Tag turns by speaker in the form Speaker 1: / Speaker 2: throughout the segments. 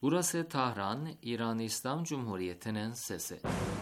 Speaker 1: Burası Tahran, İran İslam Cumhuriyeti'nin sesi.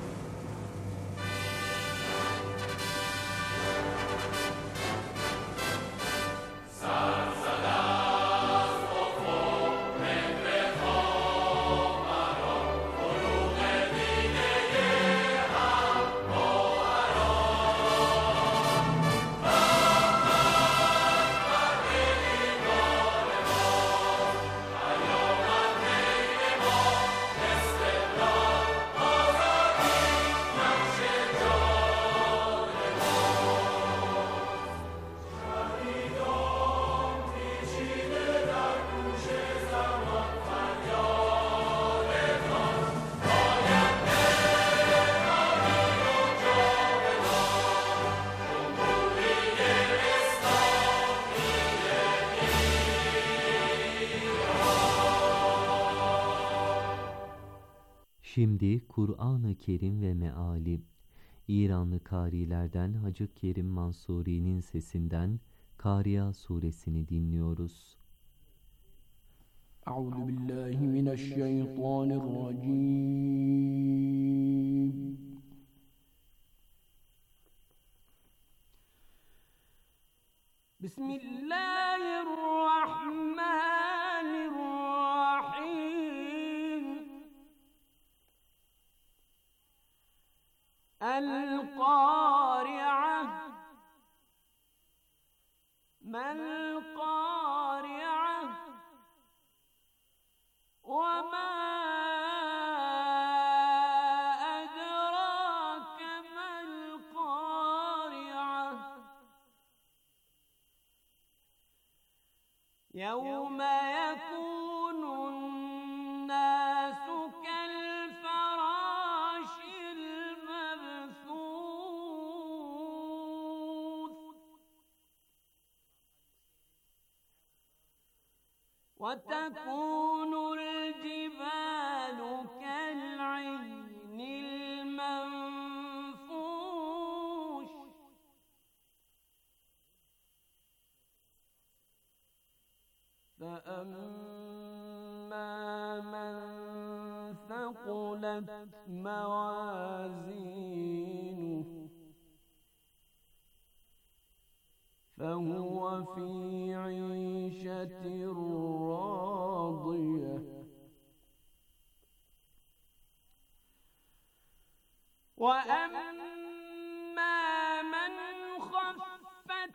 Speaker 2: Şimdi Kur'an-ı Kerim ve meali, İranlı kârilerden Hacı Kerim Mansuri'nin sesinden Kâriya suresini dinliyoruz.
Speaker 3: Euzubillahimineşşeytanirracim. Bismillahirrahmanirrahim. El-Kâri'a. Mel-Kâri'a. Ve mâ edrake mel-Kâri'a. Yevme yekûnun-nâsu kel-ferâşil mebthûth. Ve tekûnul-cibâlu kel-'ihnil menfûş. فَأَمَّا مَنْ ثَقُلَتْ مَوَازِينُهُ فَهُوَ فِي عِيشَةٍ رَاضِيَةٍ وَأَمَّا مَنْ خَفَّتْ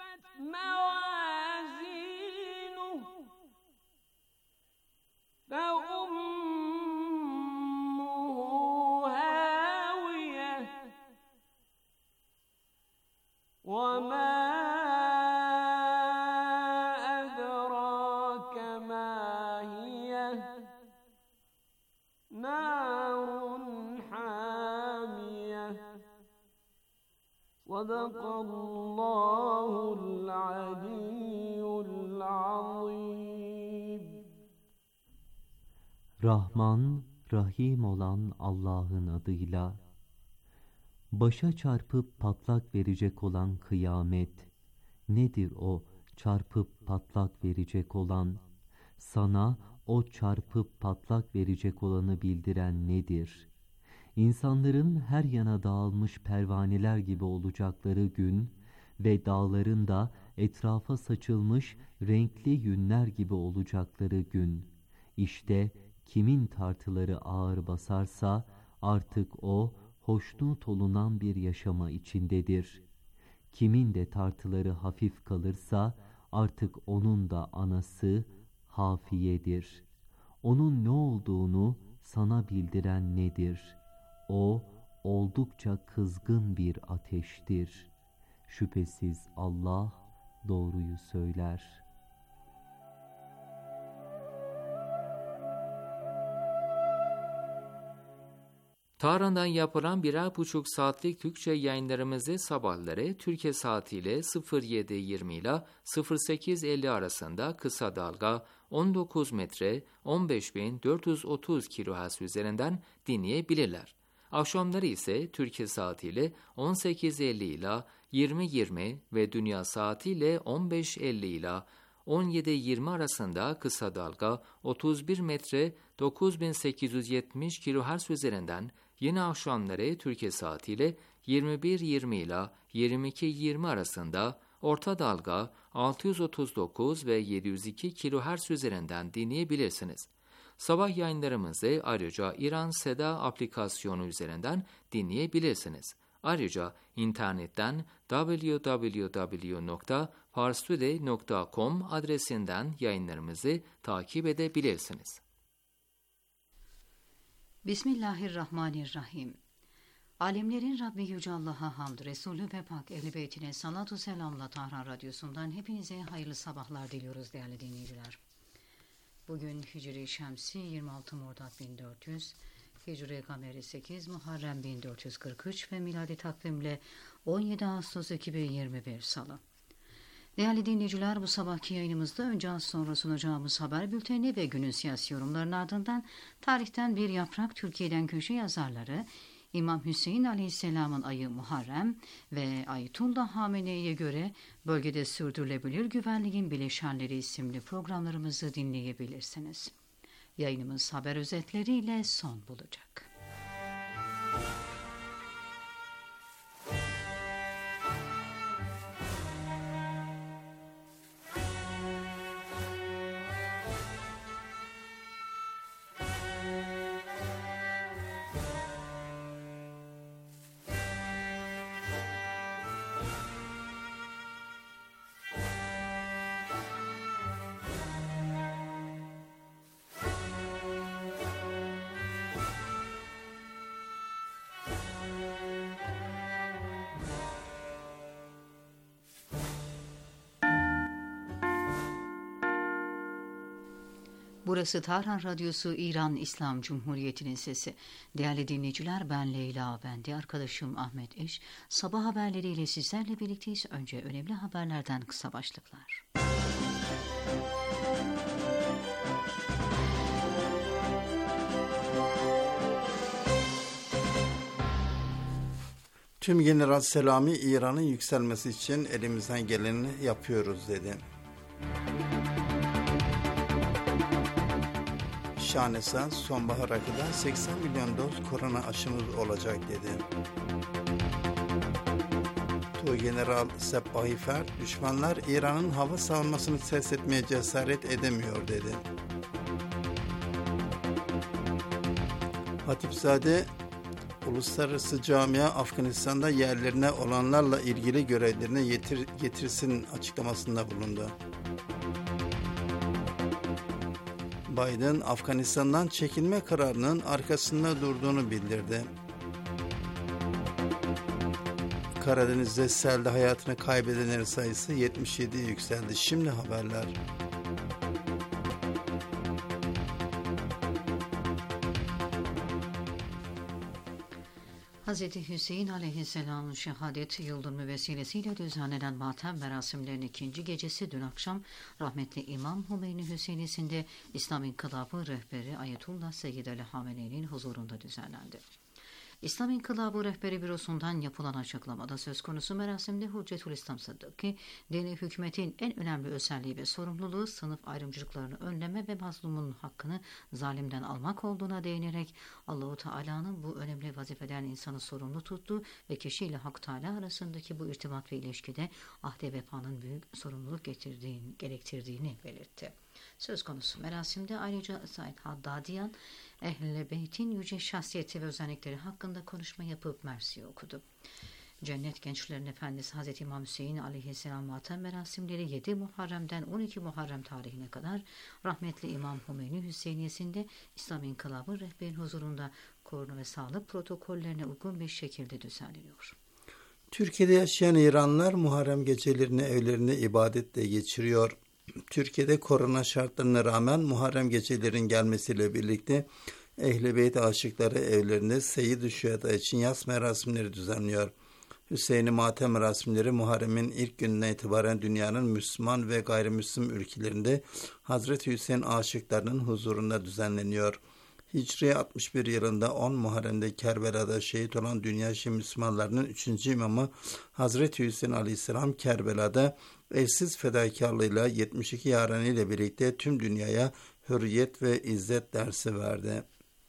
Speaker 3: مَوَازِينُهُ فَأُمُّهُ هَاوِيَةٌ وَمَا أَدْرَاكَ مَا هِيَهْ نَارٌ حَامِيَةٌ صَدَقَ اللّٰهُ الْعَلِيُّ الْعَظِيمُ.
Speaker 2: Rahman, Rahim olan Allah'ın adıyla. Başa çarpıp patlak verecek olan kıyamet. Nedir o çarpıp patlak verecek olan? Sana o çarpıp patlak verecek olanı bildiren nedir? İnsanların her yana dağılmış pervaneler gibi olacakları gün ve dağların da etrafa saçılmış renkli yünler gibi olacakları gün. İşte kimin tartıları ağır basarsa artık o hoşnut olunan bir yaşama içindedir. Kimin de tartıları hafif kalırsa artık onun da anası hafiyedir. Onun ne olduğunu sana bildiren nedir? O oldukça kızgın bir ateştir. Şüphesiz Allah doğruyu söyler.
Speaker 1: Tahran'dan yapılan 1,5 saatlik Türkçe yayınlarımızı sabahları Türkiye saatiyle 07:20 ile 08:50 arasında kısa dalga 19 metre 15.430 kHz üzerinden dinleyebilirler. Akşamları ise Türkiye saatiyle 18:50 ile 20:20 ve dünya saatiyle 15:50 ile 17-20 arasında kısa dalga 31 metre 9870 kHz üzerinden, yine akşamları Türkiye saatiyle 21:20 ile 22:20 arasında orta dalga 639 ve 702 kHz üzerinden dinleyebilirsiniz. Sabah yayınlarımızı ayrıca İran Seda aplikasyonu üzerinden dinleyebilirsiniz. Ayrıca internetten www.parstoday.com adresinden yayınlarımızı takip edebilirsiniz.
Speaker 4: Bismillahirrahmanirrahim. Alemlerin Rabbi Yüce Allah'a hamd, Resulü ve Pak Ehl-i Beytine salatu selamla Tahran Radyosu'ndan hepinize hayırlı sabahlar diliyoruz değerli dinleyiciler. Bugün Hicri Şemsi 26 Mordad 1400, Hicri Kameri 8 Muharrem 1443 ve miladi takvimle 17 Ağustos 2021 Salı. Değerli dinleyiciler, bu sabahki yayınımızda önce az sonra sunacağımız haber bülteni ve günün siyasi yorumlarının ardından tarihten bir yaprak Türkiye'den köşe yazarları İmam Hüseyin Aleyhisselam'ın ayı Muharrem ve Ayetullah Hamene'ye göre bölgede sürdürülebilir güvenliğin bileşenleri isimli programlarımızı dinleyebilirsiniz. Yayınımız haber özetleriyle son bulacak. Burası Tahran Radyosu, İran İslam Cumhuriyeti'nin sesi. Değerli dinleyiciler, ben Leyla Bendi, arkadaşım Ahmet Eş. Sabah haberleriyle sizlerle birlikteyiz. Önce önemli haberlerden kısa başlıklar.
Speaker 5: Tüm General Selami, İran'ın yükselmesi için elimizden geleni yapıyoruz dedi. Şahnesa, sonbahara kadar 80 milyon doz korona aşımız olacak dedi. Tuğgeneral Seppahi Fert, düşmanlar İran'ın hava savunmasını test etmeye cesaret edemiyor dedi. Hatipzade, uluslararası camia Afganistan'da yerlerine olanlarla ilgili görevlerine getirsin açıklamasında bulundu. Biden, Afganistan'dan çekilme kararının arkasında durduğunu bildirdi. Karadeniz'de selde hayatını kaybedenlerin sayısı 77'ye yükseldi. Şimdi haberler.
Speaker 4: Hz. Hüseyin Aleyhisselam'ın şehadet yıldönümü vesilesiyle düzenlenen matem merasimlerinin ikinci gecesi dün akşam rahmetli İmam Hümeyni Hüseyinisi'nde İslam İnkılabı rehberi Ayetullah Seyyid Ali Hamene'nin huzurunda düzenlendi. İslam İnkılabı Rehberi Bürosu'ndan yapılan açıklamada söz konusu merasimde Hüccetülislam Sadık'ı, dini hükümetin en önemli özelliği ve sorumluluğu sınıf ayrımcılıklarını önleme ve mazlumun hakkını zalimden almak olduğuna değinerek Allah-u Teala'nın bu önemli vazifeden insanı sorumlu tuttuğu ve kişiyle Hak Teala arasındaki bu irtibat ve ilişkide ahde vefanın büyük sorumluluk gerektirdiğini belirtti. Söz konusu merasimde ayrıca Said Haddadiyan, Ehl-i Beyt'in yüce şahsiyeti ve özellikleri hakkında konuşma yapıp Mersi'yi okudu. Cennet Gençlerin Efendisi Hz. İmam Hüseyin Aleyhisselam matem merasimleri 7 Muharrem'den 12 Muharrem tarihine kadar rahmetli İmam Hümeyni Hüseyiniyesi'nde İslam İnkılabı rehberin huzurunda korona ve sağlık protokollerine uygun bir şekilde düzenleniyor.
Speaker 5: Türkiye'de yaşayan İranlılar Muharrem gecelerini evlerinde ibadetle geçiriyor. Türkiye'de korona şartlarına rağmen Muharrem gecelerin gelmesiyle birlikte Ehl-i Beyt aşıkları evlerinde Seyyid-i Şühedâ için yas merasimleri düzenliyor. Hüseyin'i matem merasimleri Muharrem'in ilk gününden itibaren dünyanın Müslüman ve gayrimüslim ülkelerinde Hazreti Hüseyin aşıklarının huzurunda düzenleniyor. Hicri 61 yılında 10 Muharrem'de Kerbela'da şehit olan dünya Müslümanlarının 3. imamı Hazreti Hüseyin Aleyhisselam Kerbela'da eşsiz fedakarlığıyla 72 yaranıyla birlikte tüm dünyaya hürriyet ve izzet dersi verdi.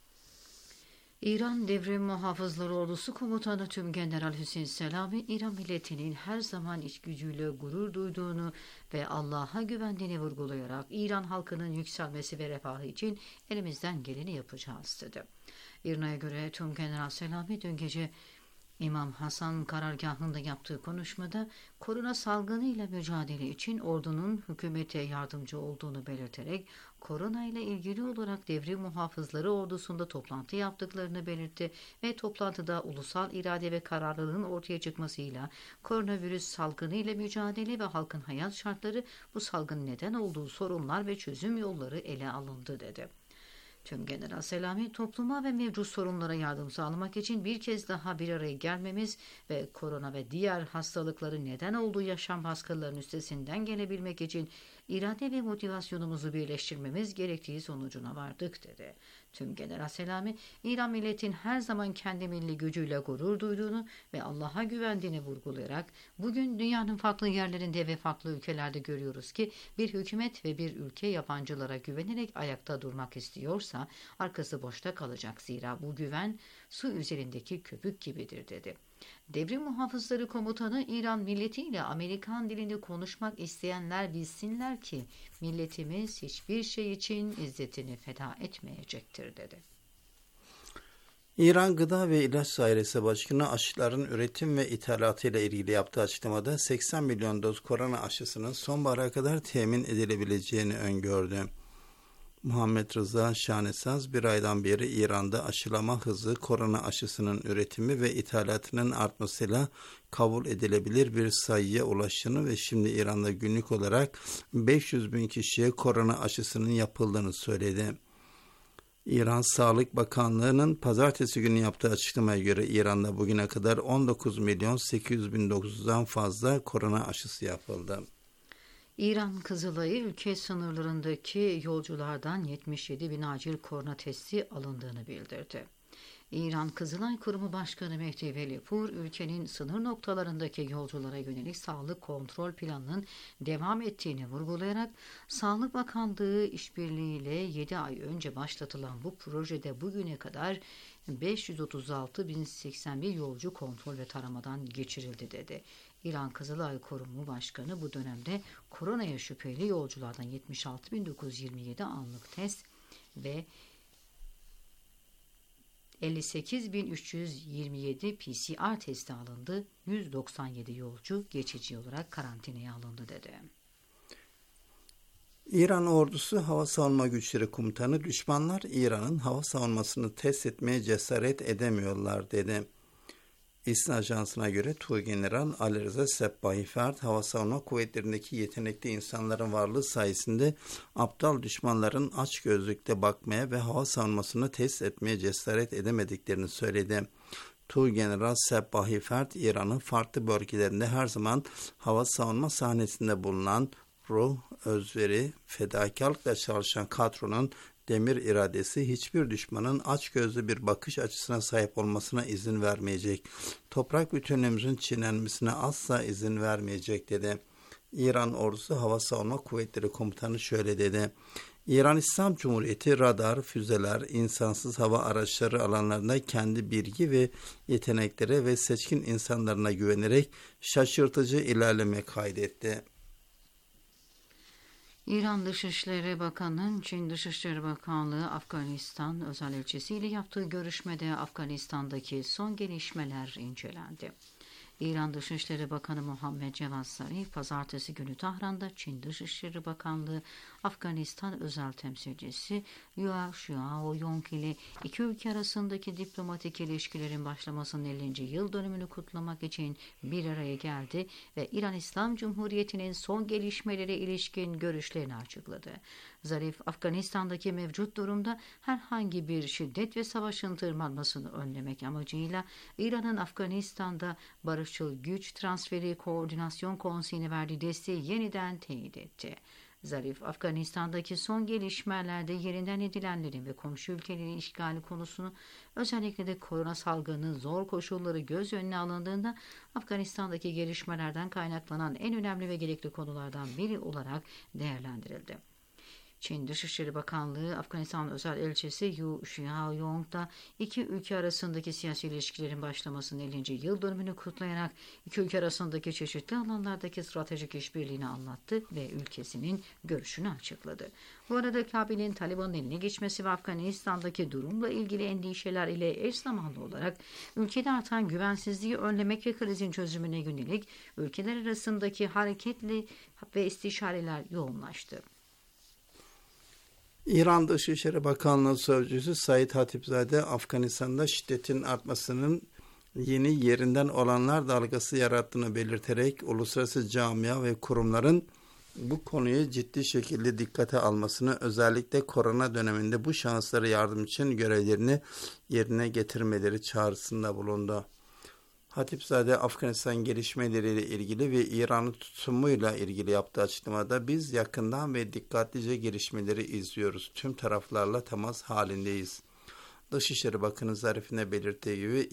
Speaker 4: İran Devrim Muhafızları Ordusu Komutanı Tümgeneral Hüseyin Selami, İran milletinin her zaman iç gücüyle gurur duyduğunu ve Allah'a güvendiğini vurgulayarak İran halkının yükselmesi ve refahı için elimizden geleni yapacağız dedi. İRNA'ya göre Tümgeneral Selami dün gece İmam Hasan karargahında yaptığı konuşmada korona salgınıyla mücadele için ordunun hükümete yardımcı olduğunu belirterek korona ile ilgili olarak Devrim Muhafızları Ordusu'nda toplantı yaptıklarını belirtti ve toplantıda ulusal irade ve kararlılığın ortaya çıkmasıyla koronavirüs salgını ile mücadele ve halkın hayat şartları, bu salgın neden olduğu sorunlar ve çözüm yolları ele alındı dedi. Tümgeneral Selami, topluma ve mevcut sorunlara yardım sağlamak için bir kez daha bir araya gelmemiz ve korona ve diğer hastalıkların neden olduğu yaşam baskılarının üstesinden gelebilmek için irade ve motivasyonumuzu birleştirmemiz gerektiği sonucuna vardık dedi. Tümgeneral Selami, İran milletin her zaman kendi milli gücüyle gurur duyduğunu ve Allah'a güvendiğini vurgulayarak bugün dünyanın farklı yerlerinde ve farklı ülkelerde görüyoruz ki bir hükümet ve bir ülke yabancılara güvenerek ayakta durmak istiyorsa arkası boşta kalacak, zira bu güven su üzerindeki köpük gibidir dedi. Devrim Muhafızları Komutanı, İran milletiyle Amerikan dilinde konuşmak isteyenler bilsinler ki milletimiz hiçbir şey için izzetini feda etmeyecektir dedi.
Speaker 5: İran Gıda ve İlaç Dairesi Başkanı aşıların üretim ve ithalatıyla ilgili yaptığı açıklamada 80 milyon doz korona aşısının sonbahara kadar temin edilebileceğini öngördü. Muhammed Rıza Şanesaz bir aydan beri İran'da aşılama hızı korona aşısının üretimi ve ithalatının artmasıyla kabul edilebilir bir sayıya ulaştığını ve şimdi İran'da günlük olarak 500 bin kişiye korona aşısının yapıldığını söyledi. İran Sağlık Bakanlığı'nın pazartesi günü yaptığı açıklamaya göre İran'da bugüne kadar 19 milyon 800 bin 900'dan fazla korona aşısı yapıldı.
Speaker 4: İran Kızılay'ı ülke sınırlarındaki yolculardan 77 bin acil korona testi alındığını bildirdi. İran Kızılay Kurumu Başkanı Mehdi Velipur, ülkenin sınır noktalarındaki yolculara yönelik sağlık kontrol planının devam ettiğini vurgulayarak, Sağlık Bakanlığı işbirliğiyle 7 ay önce başlatılan bu projede bugüne kadar 536.081 yolcu kontrol ve taramadan geçirildi dedi. İran Kızılay Kurumu Başkanı bu dönemde koronaya şüpheli yolculardan 76.927 anlık test ve 58.327 PCR testi alındı. 197 yolcu geçici olarak karantinaya alındı dedi.
Speaker 5: İran ordusu hava savunma güçleri komutanı, düşmanlar İran'ın hava savunmasını test etmeye cesaret edemiyorlar dedi. İSNA Ajansı'na göre Tuğgeneral Ali Rıza Sepbahi Fert, hava savunma kuvvetlerindeki yetenekli insanların varlığı sayesinde aptal düşmanların açgözlükle bakmaya ve hava savunmasını test etmeye cesaret edemediklerini söyledi. Tuğgeneral Sepbahi Fert, İran'ın farklı bölgelerinde her zaman hava savunma sahnesinde bulunan ruh, özveri, fedakarlıkla çalışan kadronun demir iradesi hiçbir düşmanın açgözlü bir bakış açısına sahip olmasına izin vermeyecek. Toprak bütünlüğümüzün çiğnenmesine asla izin vermeyecek dedi. İran Ordusu Hava Savunma Kuvvetleri Komutanı şöyle dedi. İran İslam Cumhuriyeti radar, füzeler, insansız hava araçları alanlarında kendi bilgi ve yeteneklere ve seçkin insanlarına güvenerek şaşırtıcı ilerleme kaydetti.
Speaker 4: İran Dışişleri Bakanı'nın Çin Dışişleri Bakanlığı Afganistan özel elçisiyle yaptığı görüşmede Afganistan'daki son gelişmeler incelendi. İran Dışişleri Bakanı Muhammed Cevad Zarif, pazartesi günü Tahran'da Çin Dışişleri Bakanlığı Afganistan özel temsilcisi Hua Xiaoyong ile iki ülke arasındaki diplomatik ilişkilerin başlamasının 50. yıl dönümünü kutlamak için bir araya geldi ve İran İslam Cumhuriyeti'nin son gelişmelere ilişkin görüşlerini açıkladı. Zarif, Afganistan'daki mevcut durumda herhangi bir şiddet ve savaşın tırmanmasını önlemek amacıyla İran'ın Afganistan'da Barışçıl Güç Transferi Koordinasyon Konseyi'ne verdiği desteği yeniden teyit etti. Zarif, Afganistan'daki son gelişmelerde yerinden edilenlerin ve komşu ülkelerin işgali konusunu, özellikle de korona salgının zor koşulları göz önüne alındığında Afganistan'daki gelişmelerden kaynaklanan en önemli ve gerekli konulardan biri olarak değerlendirildi. Çin Dışişleri Bakanlığı, Afganistan Özel Elçisi Yu Xiaoyong da iki ülke arasındaki siyasi ilişkilerin başlamasının 50. yıl dönümünü kutlayarak iki ülke arasındaki çeşitli alanlardaki stratejik işbirliğini anlattı ve ülkesinin görüşünü açıkladı. Bu arada Kabil'in Taliban'ın eline geçmesi ve Afganistan'daki durumla ilgili endişeler ile eş zamanlı olarak ülkede artan güvensizliği önlemek ve krizin çözümüne yönelik ülkeler arasındaki hareketli ve istişareler yoğunlaştı.
Speaker 5: İran Dışişleri Bakanlığı Sözcüsü Said Hatipzade, Afganistan'da şiddetin artmasının yeni yerinden olanlar dalgası yarattığını belirterek uluslararası camia ve kurumların bu konuyu ciddi şekilde dikkate almasını, özellikle korona döneminde bu şahıslara yardım için görevlerini yerine getirmeleri çağrısında bulundu. Hatipzade, Afganistan gelişmeleriyle ilgili ve İran'ın tutumuyla ilgili yaptığı açıklamada biz yakından ve dikkatlice gelişmeleri izliyoruz. Tüm taraflarla temas halindeyiz. Dışişleri Bakanı Zarif'in de belirttiği gibi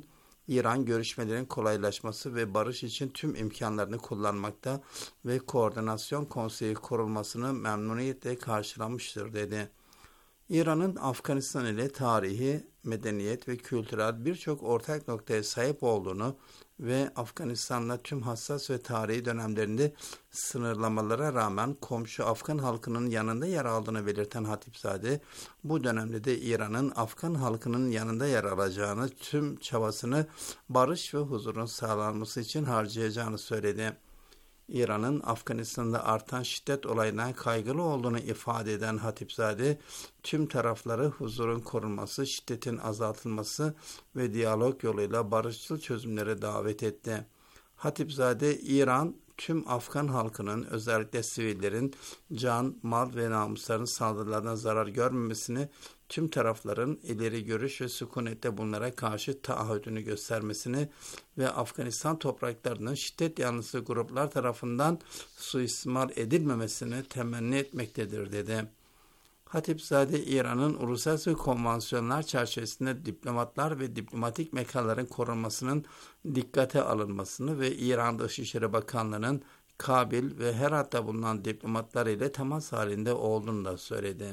Speaker 5: İran görüşmelerin kolaylaşması ve barış için tüm imkanlarını kullanmakta ve koordinasyon konseyi kurulmasını memnuniyetle karşılamıştır dedi. İran'ın Afganistan ile tarihi, medeniyet ve kültürel birçok ortak noktaya sahip olduğunu ve Afganistan'la tüm hassas ve tarihi dönemlerinde sınırlamalara rağmen komşu Afgan halkının yanında yer aldığını belirten Hatipzade, bu dönemde de İran'ın Afgan halkının yanında yer alacağını, tüm çabasını barış ve huzurun sağlanması için harcayacağını söyledi. İran'ın Afganistan'da artan şiddet olayına kaygılı olduğunu ifade eden Hatipzade, tüm tarafları huzurun korunması, şiddetin azaltılması ve diyalog yoluyla barışçıl çözümlere davet etti. Hatipzade, İran, tüm Afgan halkının, özellikle sivillerin can, mal ve namuslarının saldırılardan zarar görmemesini, tüm tarafların ileri görüş ve sükunetle bunlara karşı taahhüdünü göstermesini ve Afganistan topraklarının şiddet yanlısı gruplar tarafından suistimal edilmemesini temenni etmektedir dedi. Hatipzade, İran'ın uluslararası konvansiyonlar çerçevesinde diplomatlar ve diplomatik mekanların korunmasının dikkate alınmasını ve İran Dışişleri Bakanlığı'nın Kabil ve Herat'ta bulunan diplomatlar ile temas halinde olduğunu da söyledi.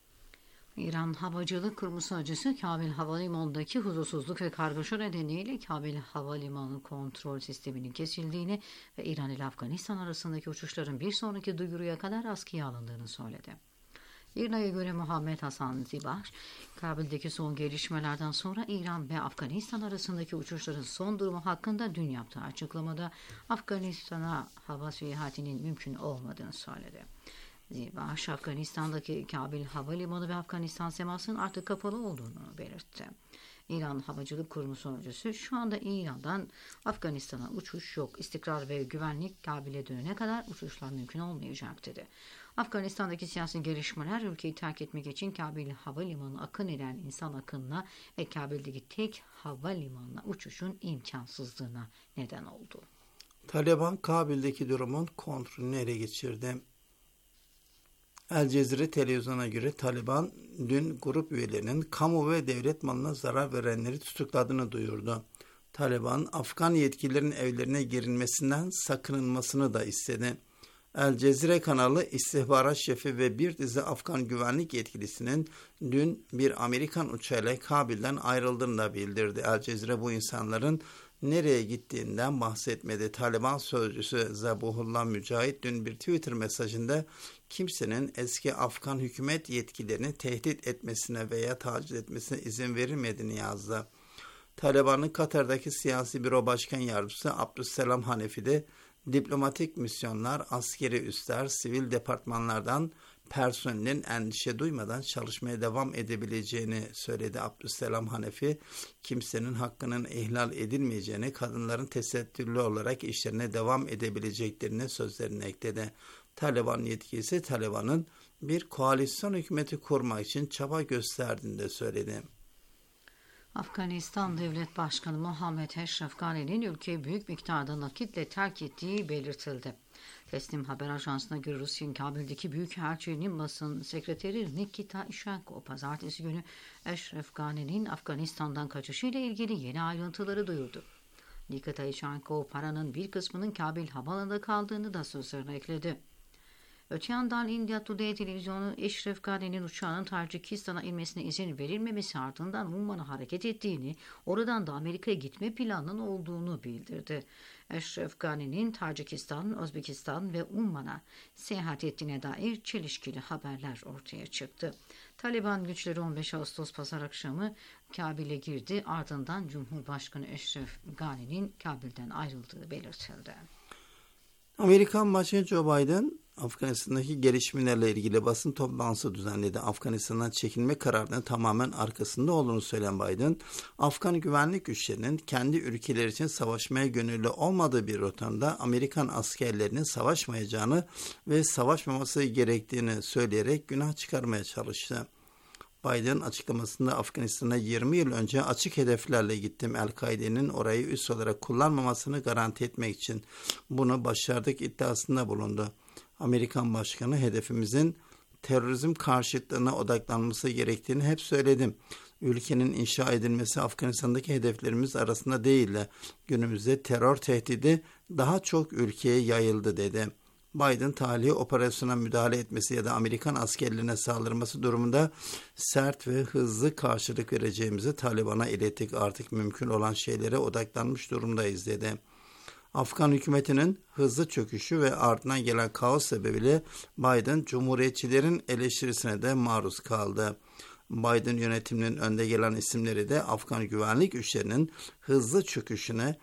Speaker 4: İran Havacılık Kurumu Sözcüsü, Kabil Havalimanı'ndaki huzursuzluk ve kargaşa nedeniyle Kabil Havalimanı kontrol sisteminin kesildiğini ve İran ile Afganistan arasındaki uçuşların bir sonraki duyuruya kadar askıya alındığını söyledi. İRNA'ya göre Muhammed Hasan Zibaş, Kabil'deki son gelişmelerden sonra İran ve Afganistan arasındaki uçuşların son durumu hakkında dün yaptığı açıklamada Afganistan'a hava seyahatinin mümkün olmadığını söyledi. Zibaş, Afganistan'daki Kabil Havalimanı ve Afganistan semasının artık kapalı olduğunu belirtti. İran Havacılık Kurumu Sözcüsü, şu anda İran'dan Afganistan'a uçuş yok. İstikrar ve güvenlik Kabil'e dönene kadar uçuşlar mümkün olmayacak dedi. Afganistan'daki siyasi gelişmeler ülkeyi terk etmek için Kabil Havalimanı akın eden insan akınına ve Kabil'deki tek havalimanına uçuşun imkansızlığına neden oldu.
Speaker 5: Taliban, Kabil'deki durumun kontrolünü ele geçirdi. El Cezire televizyona göre Taliban dün grup üyelerinin kamu ve devlet malına zarar verenleri tutukladığını duyurdu. Taliban, Afgan yetkililerin evlerine girilmesinden sakınılmasını da istedi. El Cezire kanalı istihbarat şefi ve bir dizi Afgan güvenlik yetkilisinin dün bir Amerikan uçağıyla Kabil'den ayrıldığını da bildirdi. El Cezire bu insanların nereye gittiğinden bahsetmedi. Taliban sözcüsü Zabihullah Mücahit dün bir Twitter mesajında kimsenin eski Afgan hükümet yetkililerini tehdit etmesine veya taciz etmesine izin verilmediğini yazdı. Taliban'ın Katar'daki siyasi büro başkan yardımcısı Abdüsselam Hanefi de diplomatik misyonlar, askeri üsler, sivil departmanlardan personelin endişe duymadan çalışmaya devam edebileceğini söyledi. Abdüsselam Hanefi, kimsenin hakkının ihlal edilmeyeceğini, kadınların tesettürlü olarak işlerine devam edebileceklerini sözlerine ekledi. Taliban yetkilisi, Taliban'ın bir koalisyon hükümeti kurmak için çaba gösterdiğini de söyledi.
Speaker 4: Afganistan Devlet Başkanı Muhammed Eşref Gani'nin ülkeyi büyük miktarda nakitle terk ettiği belirtildi. Teslim haber ajansına göre Rusya'nın Kabil'deki Büyükelçiliğinin basın sekreteri Nikita Ishenko pazartesi günü Eşref Gani'nin Afganistan'dan kaçışıyla ilgili yeni ayrıntıları duyurdu. Nikita Ishenko paranın bir kısmının Kabil havaalanında kaldığını da sözlerine ekledi. Öte yandan India Today televizyonu Eşref Gani'nin uçağının Tacikistan'a inmesine izin verilmemesi ardından Umman'a hareket ettiğini, oradan da Amerika'ya gitme planının olduğunu bildirdi. Eşref Gani'nin Tacikistan, Özbekistan ve Umman'a seyahat ettiğine dair çelişkili haberler ortaya çıktı. Taliban güçleri 15 Ağustos pazar akşamı Kabil'e girdi, ardından Cumhurbaşkanı Eşref Gani'nin Kabil'den ayrıldığı belirtildi.
Speaker 5: Amerikan Başkanı Joe Biden, Afganistan'daki gelişmelerle ilgili basın toplantısı düzenledi. Afganistan'dan çekilme kararının tamamen arkasında olduğunu söyleyen Biden, Afgan güvenlik güçlerinin kendi ülkeleri için savaşmaya gönüllü olmadığı bir ortamda Amerikan askerlerinin savaşmayacağını ve savaşmaması gerektiğini söyleyerek günah çıkarmaya çalıştı. Biden açıklamasında Afganistan'a 20 yıl önce açık hedeflerle gittim. El-Kaide'nin orayı üs olarak kullanmamasını garanti etmek için bunu başardık iddiasında bulundu. Amerikan Başkanı hedefimizin terörizm karşıtlığına odaklanması gerektiğini hep söyledim. Ülkenin inşa edilmesi Afganistan'daki hedeflerimiz arasında değildi. Günümüzde terör tehdidi daha çok ülkeye yayıldı dedi. Biden tahliye operasyona müdahale etmesi ya da Amerikan askerlerine saldırması durumunda sert ve hızlı karşılık vereceğimizi Taliban'a ilettik. Artık mümkün olan şeylere odaklanmış durumdayız dedi. Afgan hükümetinin hızlı çöküşü ve ardından gelen kaos sebebiyle Biden Cumhuriyetçilerin eleştirisine de maruz kaldı. Biden yönetiminin önde gelen isimleri de Afgan güvenlik güçlerinin hızlı çöküşüne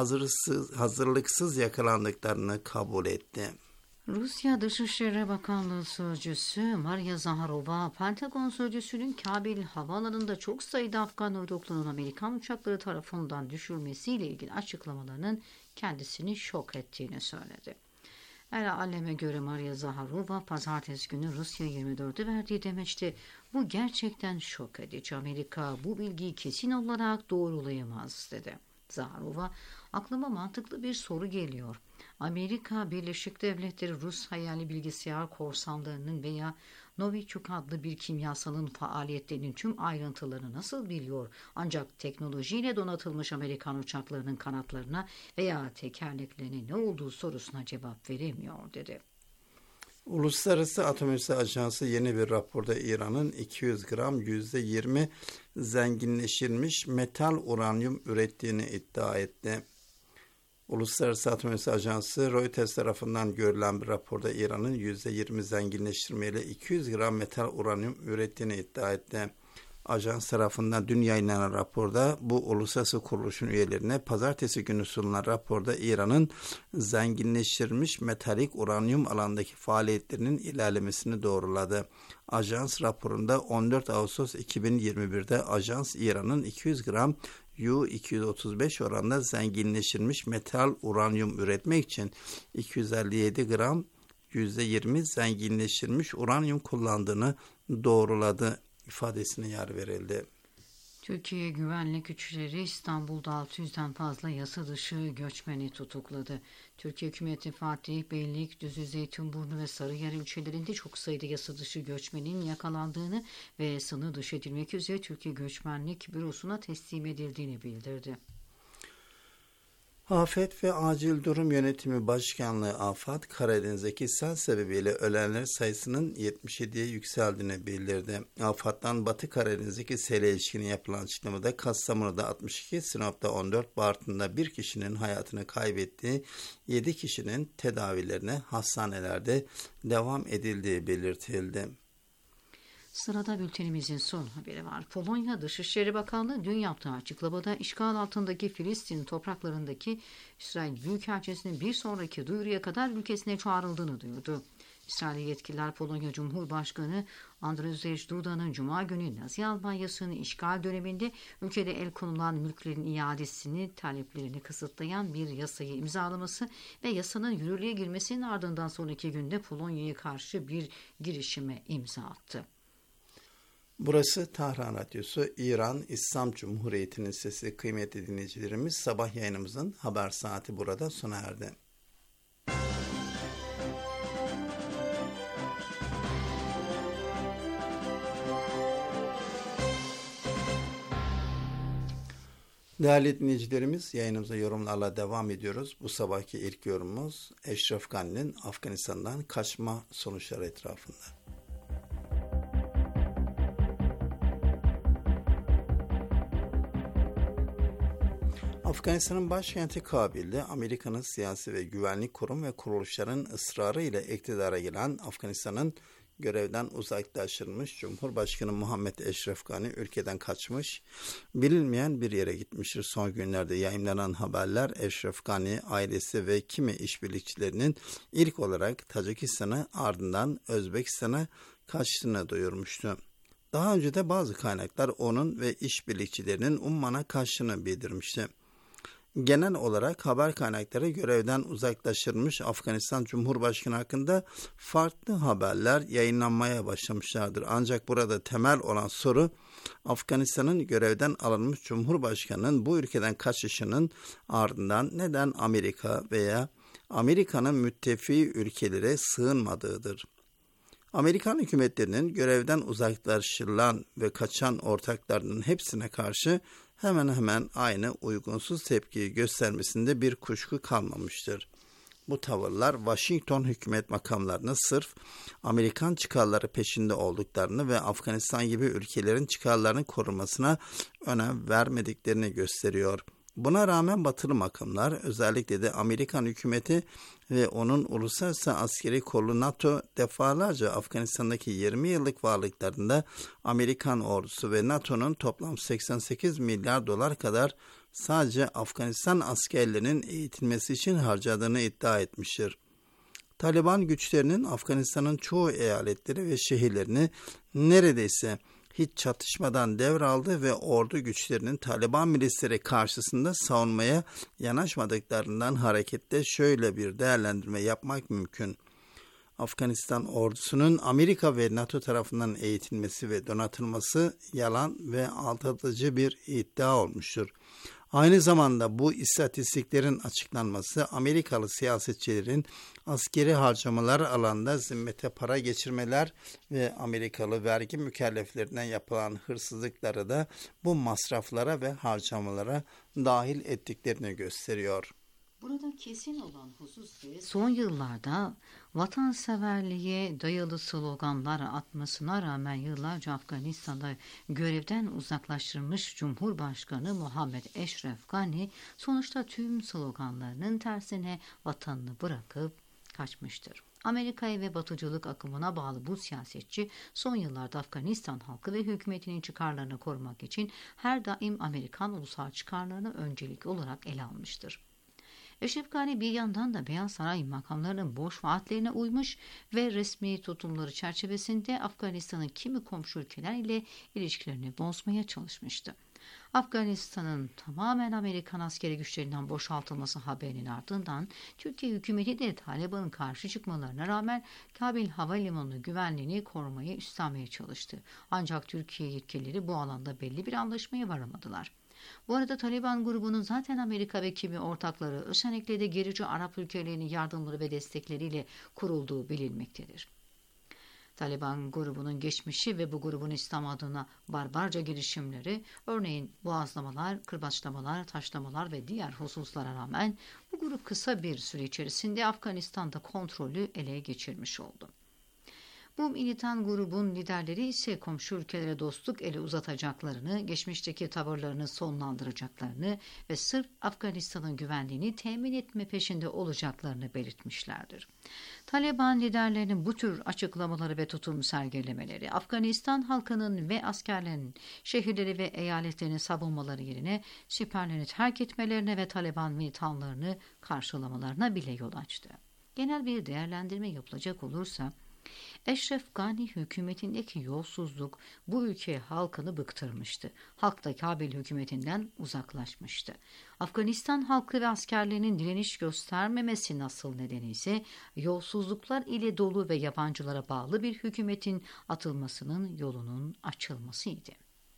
Speaker 5: hazırlıksız yakalandıklarını kabul etti.
Speaker 4: Rusya Dışişleri Bakanlığı Sözcüsü Maria Zaharova, Pentagon Sözcüsü'nün Kabil havaalanında çok sayıda Afgan uyrukluğunun Amerikan uçakları tarafından düşürülmesiyle ilgili açıklamalarının kendisini şok ettiğini söyledi. El Alem'e göre Maria Zaharova, pazartesi günü Rusya 24'ü verdiği demeçte bu gerçekten şok edici. Amerika bu bilgiyi kesin olarak doğrulayamaz dedi. Zaharova, aklıma mantıklı bir soru geliyor. Amerika Birleşik Devletleri Rus hayali bilgisayar korsanlarının veya Novichok adlı bir kimyasalın faaliyetlerinin tüm ayrıntılarını nasıl biliyor? Ancak teknolojiyle donatılmış Amerikan uçaklarının kanatlarına veya tekerleklerine ne olduğu sorusuna cevap veremiyor dedi.
Speaker 5: Uluslararası Atom Enerjisi Ajansı yeni bir raporda İran'ın 200 gram %20 zenginleştirilmiş metal uranyum ürettiğini iddia etti. Uluslararası Atom Enerjisi Ajansı Reuters tarafından görülen bir raporda İran'ın %20 zenginleştirmeyle 200 gram metal uranyum ürettiğini iddia etti. Ajans tarafından dün yayınlanan raporda bu uluslararası kuruluşun üyelerine pazartesi günü sunulan raporda İran'ın zenginleştirilmiş metalik uranyum alandaki faaliyetlerinin ilerlemesini doğruladı. Ajans raporunda 14 Ağustos 2021'de ajans İran'ın 200 gram U-235 oranında zenginleştirilmiş metal uranyum üretmek için 257 gram %20 zenginleştirilmiş uranyum kullandığını doğruladı ifadesine yer verildi.
Speaker 4: Türkiye güvenlik güçleri İstanbul'da 600'den fazla yasa dışı göçmeni tutukladı. Türkiye hükümeti Fatih, Beylikdüzü, Zeytinburnu ve Sarıyer ilçelerinde çok sayıda yasa dışı göçmenin yakalandığını ve sınır dışı edilmek üzere Türkiye Göçmenlik Bürosu'na teslim edildiğini bildirdi.
Speaker 5: Afet ve Acil Durum Yönetimi Başkanlığı AFAD, Karadeniz'deki sel sebebiyle ölenler sayısının 77'ye yükseldiğini bildirdi. AFAD'dan Batı Karadeniz'deki sele ilişkin yapılan açıklamada Kastamonu'da 62, Sinop'ta 14, Bartın'da 1 kişinin hayatını kaybettiği, 7 kişinin tedavilerine hastanelerde devam edildiği belirtildi.
Speaker 4: Sırada bültenimizin son haberi var. Polonya Dışişleri Bakanlığı dün yaptığı açıklamada işgal altındaki Filistin topraklarındaki İsrail Büyükelçisi'nin bir sonraki duyuruya kadar ülkesine çağrıldığını duyurdu. İsrail yetkililer Polonya Cumhurbaşkanı Andrzej Duda'nın Cuma günü Nazi Almanyası'nın işgal döneminde ülkede el konulan mülklerin iadesini taleplerini kısıtlayan bir yasayı imzalaması ve yasanın yürürlüğe girmesinin ardından sonraki günde Polonya'ya karşı bir girişime imza attı.
Speaker 5: Burası Tahran Radyosu, İran İslam Cumhuriyeti'nin sesi. Kıymetli dinleyicilerimiz, sabah yayınımızın haber saati burada sona erdi. Değerli dinleyicilerimiz, yayınımıza yorumlarla devam ediyoruz. Bu sabahki ilk yorumumuz Eşref Gani'nin Afganistan'dan kaçma sonuçları etrafında. Afganistan'ın başkenti Kabil'de Amerika'nın siyasi ve güvenlik kurum ve kuruluşların ısrarı ile iktidara gelen Afganistan'ın görevden uzaklaştırılmış Cumhurbaşkanı Muhammed Eşref Gani ülkeden kaçmış, bilinmeyen bir yere gitmiştir. Son günlerde yayınlanan haberler Eşref Gani ailesi ve kimi işbirlikçilerinin ilk olarak Tacikistan'a, ardından Özbekistan'a kaçtığını duyurmuştu. Daha önce de bazı kaynaklar onun ve işbirlikçilerinin Umman'a kaçtığını bildirmişti. Genel olarak haber kaynakları görevden uzaklaştırılmış Afganistan Cumhurbaşkanı hakkında farklı haberler yayınlanmaya başlamışlardır. Ancak burada temel olan soru, Afganistan'ın görevden alınmış Cumhurbaşkanı'nın bu ülkeden kaçışının ardından neden Amerika veya Amerika'nın müttefiği ülkelere sığınmadığıdır. Amerikan hükümetlerinin görevden uzaklaştırılan ve kaçan ortaklarının hepsine karşı hemen hemen aynı uygunsuz tepkiyi göstermesinde bir kuşku kalmamıştır. Bu tavırlar Washington hükümet makamlarını sırf Amerikan çıkarları peşinde olduklarını ve Afganistan gibi ülkelerin çıkarlarını korunmasına önem vermediklerini gösteriyor. Buna rağmen batılı makamlar, özellikle de Amerikan hükümeti ve onun uluslararası askeri kolu NATO defalarca Afganistan'daki 20 yıllık varlıklarında Amerikan ordusu ve NATO'nun toplam 88 milyar dolar kadar sadece Afganistan askerlerinin eğitilmesi için harcadığını iddia etmiştir. Taliban güçlerinin Afganistan'ın çoğu eyaletleri ve şehirlerini neredeyse hiç çatışmadan devraldı ve ordu güçlerinin Taliban milisleri karşısında savunmaya yanaşmadıklarından hareketle şöyle bir değerlendirme yapmak mümkün. Afganistan ordusunun Amerika ve NATO tarafından eğitilmesi ve donatılması yalan ve aldatıcı bir iddia olmuştur. Aynı zamanda bu istatistiklerin açıklanması Amerikalı siyasetçilerin askeri harcamalar alanında zimmete para geçirmeler ve Amerikalı vergi mükelleflerinden yapılan hırsızlıkları da bu masraflara ve harcamalara dahil ettiklerini gösteriyor.
Speaker 4: Burada kesin olan husus ise son yıllarda vatanseverliğe dayalı sloganlar atmasına rağmen yıllarca Afganistan'da görevden uzaklaştırılmış Cumhurbaşkanı Muhammed Eşref Gani sonuçta tüm sloganlarının tersine vatanını bırakıp kaçmıştır. Amerika'ya ve batıcılık akımına bağlı bu siyasetçi son yıllarda Afganistan halkı ve hükümetinin çıkarlarını korumak için her daim Amerikan ulusal çıkarlarını öncelik olarak ele almıştır. Eşref Gani bir yandan da Beyaz Saray makamlarının boş vaatlerine uymuş ve resmi tutumları çerçevesinde Afganistan'ın kimi komşu ülkeler ile ilişkilerini bozmaya çalışmıştı. Afganistan'ın tamamen Amerikan askeri güçlerinden boşaltılması haberinin ardından Türkiye hükümeti de Taliban'ın karşı çıkmalarına rağmen Kabil Havalimanı güvenliğini korumaya üstlenmeye çalıştı. Ancak Türkiye yetkilileri bu alanda belli bir anlaşmaya varamadılar. Bu arada Taliban grubunun zaten Amerika ve kimi ortakları, özellikle de gerici Arap ülkelerinin yardımları ve destekleriyle kurulduğu bilinmektedir. Taliban grubunun geçmişi ve bu grubun İslam adına barbarca girişimleri, örneğin boğazlamalar, kırbaçlamalar, taşlamalar ve diğer hususlara rağmen bu grup kısa bir süre içerisinde Afganistan'da kontrolü ele geçirmiş oldu. Bu militan grubun liderleri ise komşu ülkelere dostluk eli uzatacaklarını, geçmişteki tavırlarını sonlandıracaklarını ve sırf Afganistan'ın güvenliğini temin etme peşinde olacaklarını belirtmişlerdir. Taliban liderlerinin bu tür açıklamaları ve tutum sergilemeleri, Afganistan halkının ve askerlerinin şehirleri ve eyaletlerini savunmaları yerine siperlerini terk etmelerine ve Taliban militanlarını karşılamalarına bile yol açtı. Genel bir değerlendirme yapılacak olursa, Eşref Gani hükümetindeki yolsuzluk bu ülke halkını bıktırmıştı. Halk da Kabil hükümetinden uzaklaşmıştı. Afganistan halkı ve askerlerinin direniş göstermemesi nasıl nedeni ise yolsuzluklar ile dolu ve yabancılara bağlı bir hükümetin atılmasının yolunun açılmasıydı.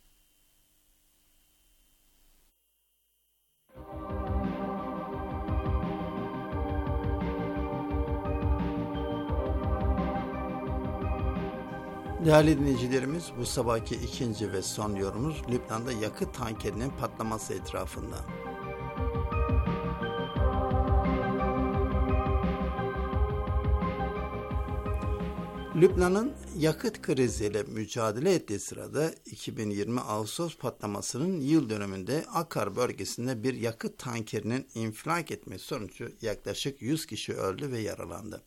Speaker 5: Değerli dinleyicilerimiz, bu sabahki ikinci ve son yorumumuz Lübnan'da yakıt tankerinin patlaması etrafında. Lübnan'ın yakıt kriziyle mücadele ettiği sırada 2020 Ağustos patlamasının yıl dönümünde Akkar bölgesinde bir yakıt tankerinin infilak etmesi sonucu yaklaşık 100 kişi öldü ve yaralandı.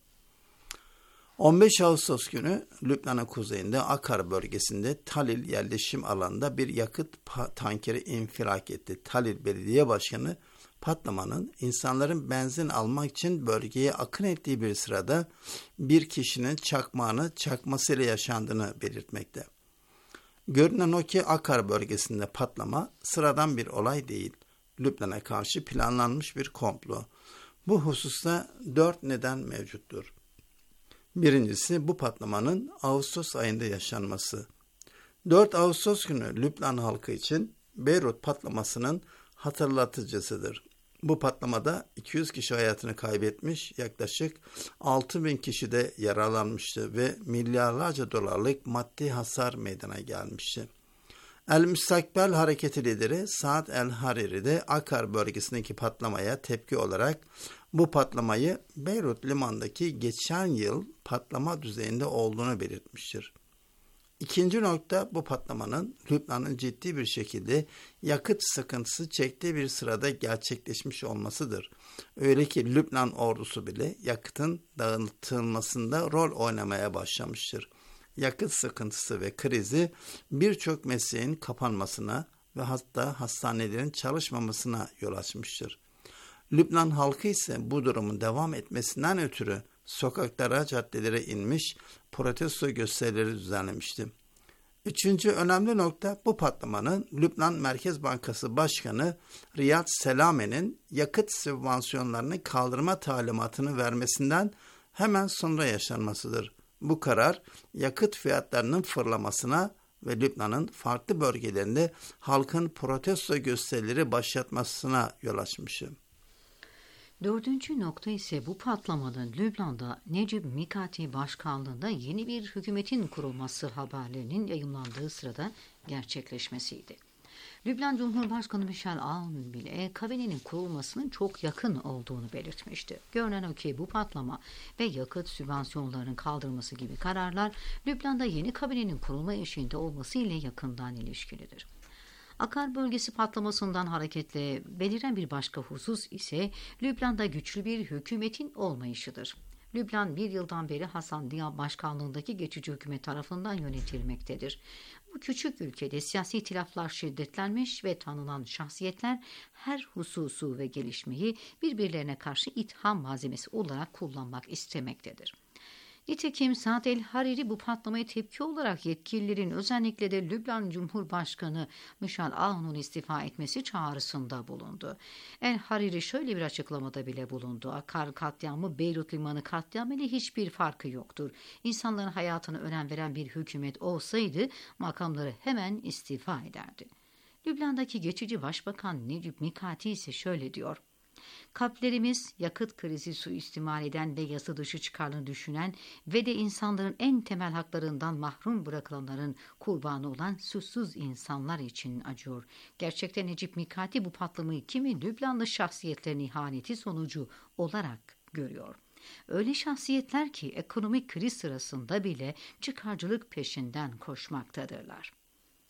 Speaker 5: 15 Ağustos günü Lübnan'ın kuzeyinde Akkar bölgesinde Talil yerleşim alanında bir yakıt tankeri infilak etti. Talil Belediye Başkanı patlamanın insanların benzin almak için bölgeye akın ettiği bir sırada bir kişinin çakmağını çakmasıyla yaşandığını belirtmekte. Görünen o ki Akkar bölgesinde patlama sıradan bir olay değil. Lübnan'a karşı planlanmış bir komplo. Bu hususta 4 neden mevcuttur. Birincisi bu patlamanın Ağustos ayında yaşanması. 4 Ağustos günü Lübnan halkı için Beyrut patlamasının hatırlatıcısıdır. Bu patlamada 200 kişi hayatını kaybetmiş, yaklaşık 6.000 kişi de yaralanmıştı ve milyarlarca dolarlık maddi hasar meydana gelmişti. El Müstakbel Hareketi lideri Saad el-Hariri de Akkar bölgesindeki patlamaya tepki olarak bu patlamayı Beyrut limanındaki geçen yıl patlama düzeyinde olduğunu belirtmiştir. İkinci nokta, bu patlamanın Lübnan'ın ciddi bir şekilde yakıt sıkıntısı çektiği bir sırada gerçekleşmiş olmasıdır. Öyle ki Lübnan ordusu bile yakıtın dağıtılmasında rol oynamaya başlamıştır. Yakıt sıkıntısı ve krizi birçok mesleğin kapanmasına ve hatta hastanelerin çalışmamasına yol açmıştır. Lübnan halkı ise bu durumun devam etmesinden ötürü sokaklara, caddelere inmiş, protesto gösterileri düzenlemişti. Üçüncü önemli nokta, bu patlamanın Lübnan Merkez Bankası Başkanı Riyad Selame'nin yakıt sübvansiyonlarını kaldırma talimatını vermesinden hemen sonra yaşanmasıdır. Bu karar yakıt fiyatlarının fırlamasına ve Lübnan'ın farklı bölgelerinde halkın protesto gösterileri başlatmasına yol açmıştı.
Speaker 4: Dördüncü nokta ise bu patlamanın Lübnan'da Necip Mikati başkanlığında yeni bir hükümetin kurulması haberlerinin yayımlandığı sırada gerçekleşmesiydi. Lübnan Cumhurbaşkanı Michel Aoun bile kabinenin kurulmasının çok yakın olduğunu belirtmişti. Görünen o ki bu patlama ve yakıt sübvansiyonlarının kaldırılması gibi kararlar Lübnan'da yeni kabinenin kurulma eşiğinde olması ile yakından ilişkilidir. Akkar bölgesi patlamasından hareketle beliren bir başka husus ise Lübnan'da güçlü bir hükümetin olmayışıdır. Lübnan bir yıldan beri Hasan Diab başkanlığındaki geçici hükümet tarafından yönetilmektedir. Bu küçük ülkede siyasi ihtilaflar şiddetlenmiş ve tanınan şahsiyetler her hususu ve gelişmeyi birbirlerine karşı itham malzemesi olarak kullanmak istemektedir. Nitekim Saad el-Hariri bu patlamaya tepki olarak yetkililerin özellikle de Lübnan Cumhurbaşkanı Michel Aoun'un istifa etmesi çağrısında bulundu. El-Hariri şöyle bir açıklamada bile bulundu. Akkar katliamı Beyrut Limanı katliamı ile hiçbir farkı yoktur. İnsanların hayatına önem veren bir hükümet olsaydı makamları hemen istifa ederdi. Lübnan'daki geçici başbakan Necip Mikati ise şöyle diyor. Kalplerimiz yakıt krizi suistimal eden ve yasa dışı çıkarını düşünen ve de insanların en temel haklarından mahrum bırakılanların kurbanı olan suçsuz insanlar için acıyor. Gerçekten Necip Mikati bu patlamayı kimi Lübnanlı şahsiyetlerin ihaneti sonucu olarak görüyor. Öyle şahsiyetler ki ekonomik kriz sırasında bile çıkarcılık peşinden koşmaktadırlar.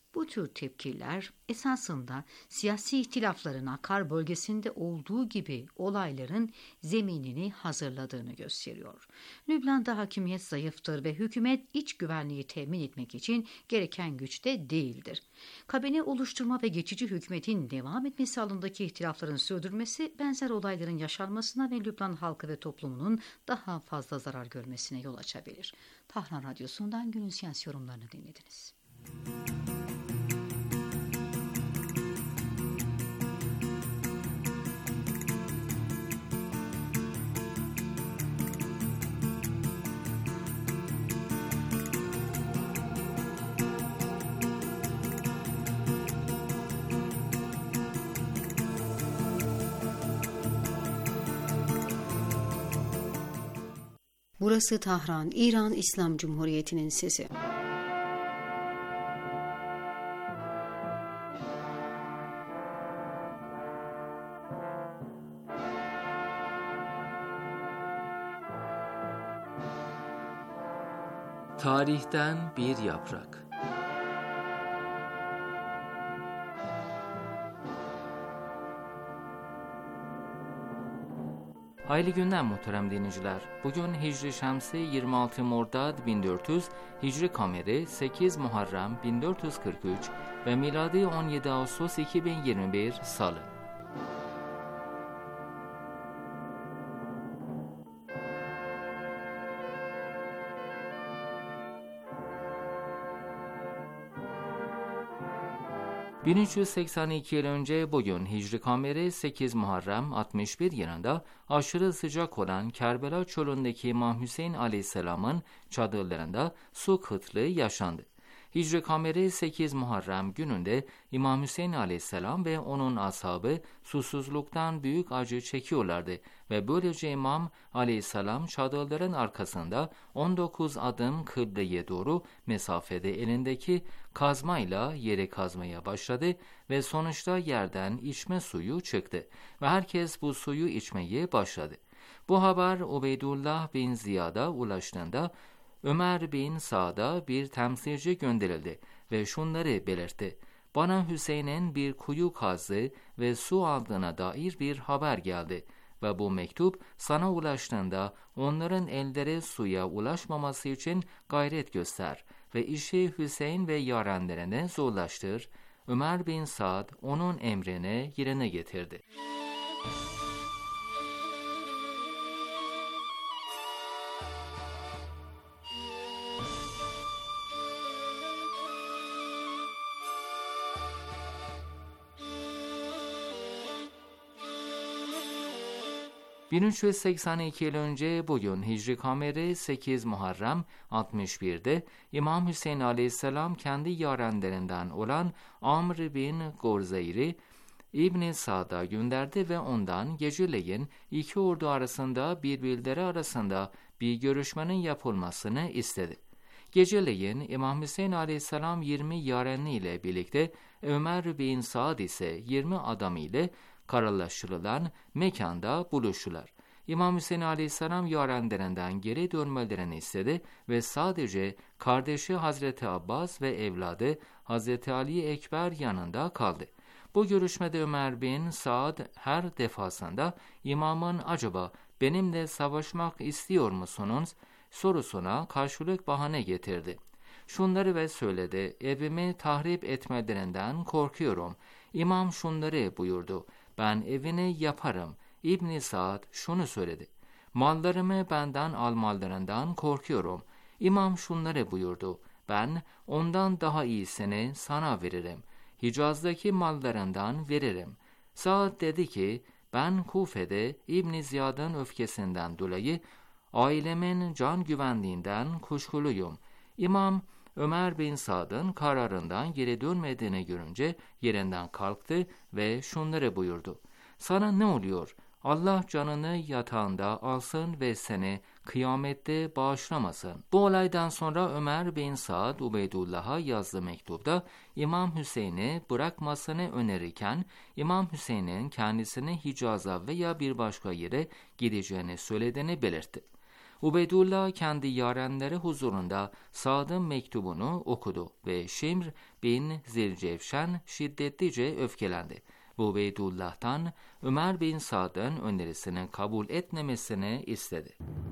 Speaker 4: Bu tür tepkiler esasında siyasi ihtilafların akar bölgesinde olduğu gibi olayların zeminini hazırladığını gösteriyor. Lübnan'da hakimiyet zayıftır ve hükümet iç güvenliği temin etmek için gereken güçte değildir. Kabine oluşturma ve geçici hükümetin devam etmesi alanındaki ihtilafların sürdürmesi benzer olayların yaşanmasına ve Lübnan halkı ve toplumunun daha fazla zarar görmesine yol açabilir. Tahran Radyosu'ndan günün siyasi yorumlarını dinlediniz. Burası Tahran, İran İslam Cumhuriyeti'nin sesi.
Speaker 1: Tarihten bir yaprak. Hayırlı günler muhterem dinleyiciler. Bugün Hicri Şemsi 26 Mordad 1400, Hicri Kameri 8 Muharrem 1443 ve miladi 17 Ağustos 2021 Salı. ...1382 yıl önce bugün Hicri Kameri 8 Muharrem 61 yılında aşırı sıcak olan Kerbela çölündeki İmam Hüseyin Aleyhisselam'ın çadırlarında su kıtlığı yaşandı. Hicri Kameri 8 Muharrem gününde İmam Hüseyin Aleyhisselam ve onun ashabı susuzluktan büyük acı çekiyorlardı ve böylece İmam Aleyhisselam çadırların arkasında 19 adım kıbleye doğru mesafede elindeki kazmayla yeri kazmaya başladı ve sonuçta yerden içme suyu çıktı ve herkes bu suyu içmeye başladı. Bu haber Ubeydullah bin Ziyad'a ulaştığında Ömer bin Sa'da bir temsilci gönderildi ve şunları belirtti: "Bana Hüseyin'in bir kuyu kazdı ve su aldığına dair bir haber geldi ve bu mektup sana ulaştığında onların elleri suya ulaşmaması için gayret göster ve işi Hüseyin ve yarenlerine zorlaştır." Ömer bin Sa'd onun emrini yerine getirdi. 1382 yıl önce bugün Hicri Kameri 8 Muharrem 61'de İmam Hüseyin Aleyhisselam kendi yarenlerinden olan Amr bin Gorzeyr'i İbn-i Sa'da gönderdi ve ondan geceleyin iki ordu arasında birbirleri arasında bir görüşmenin yapılmasını istedi. Geceleyin İmam Hüseyin Aleyhisselam 20 yarenli ile birlikte Ömer bin Sa'd ise 20 adam ile kararlaştırılan mekanda buluştular. İmam Hüseyin Aleyhisselam yarenlerinden geri dönmelerini istedi ve sadece kardeşi Hazreti Abbas ve evladı Hazreti Ali Ekber yanında kaldı. Bu görüşmede Ömer bin Sa'd her defasında imamın acaba benimle savaşmak istiyor musunuz sorusuna karşılık bahane getirdi. Şunları ve söyledi: evimi tahrip etmelerinden korkuyorum. İmam şunları buyurdu: ben evini yaparım. İbn-i Sa'd şunu söyledi: mallarımı benden almalarından korkuyorum. İmam şunları buyurdu: ben ondan daha iyisini sana veririm. Hicaz'daki mallarından veririm. Sa'd dedi ki: ben Kufe'de İbn-i Ziyad'ın öfkesinden dolayı ailemin can güvenliğinden kuşkuluyum. İmam Ömer bin Sa'd'ın kararından geri dönmediğini görünce yerinden kalktı ve şunları buyurdu: sana ne oluyor? Allah canını yatağında alsın ve seni kıyamette bağışlamasın. Bu olaydan sonra Ömer bin Sa'd Ubeydullah'a yazdığı mektupta İmam Hüseyin'i bırakmasını önerirken İmam Hüseyin'in kendisini Hicaz'a veya bir başka yere gideceğini söylediğini belirtti. Ubeydullah kendi yarenleri huzurunda Sad'ın mektubunu okudu ve Şimr bin Zilcevşen şiddetlice öfkelendi. Bu Ubeydullah'tan Ömer bin Sad'ın önerisini kabul etmemesini istedi.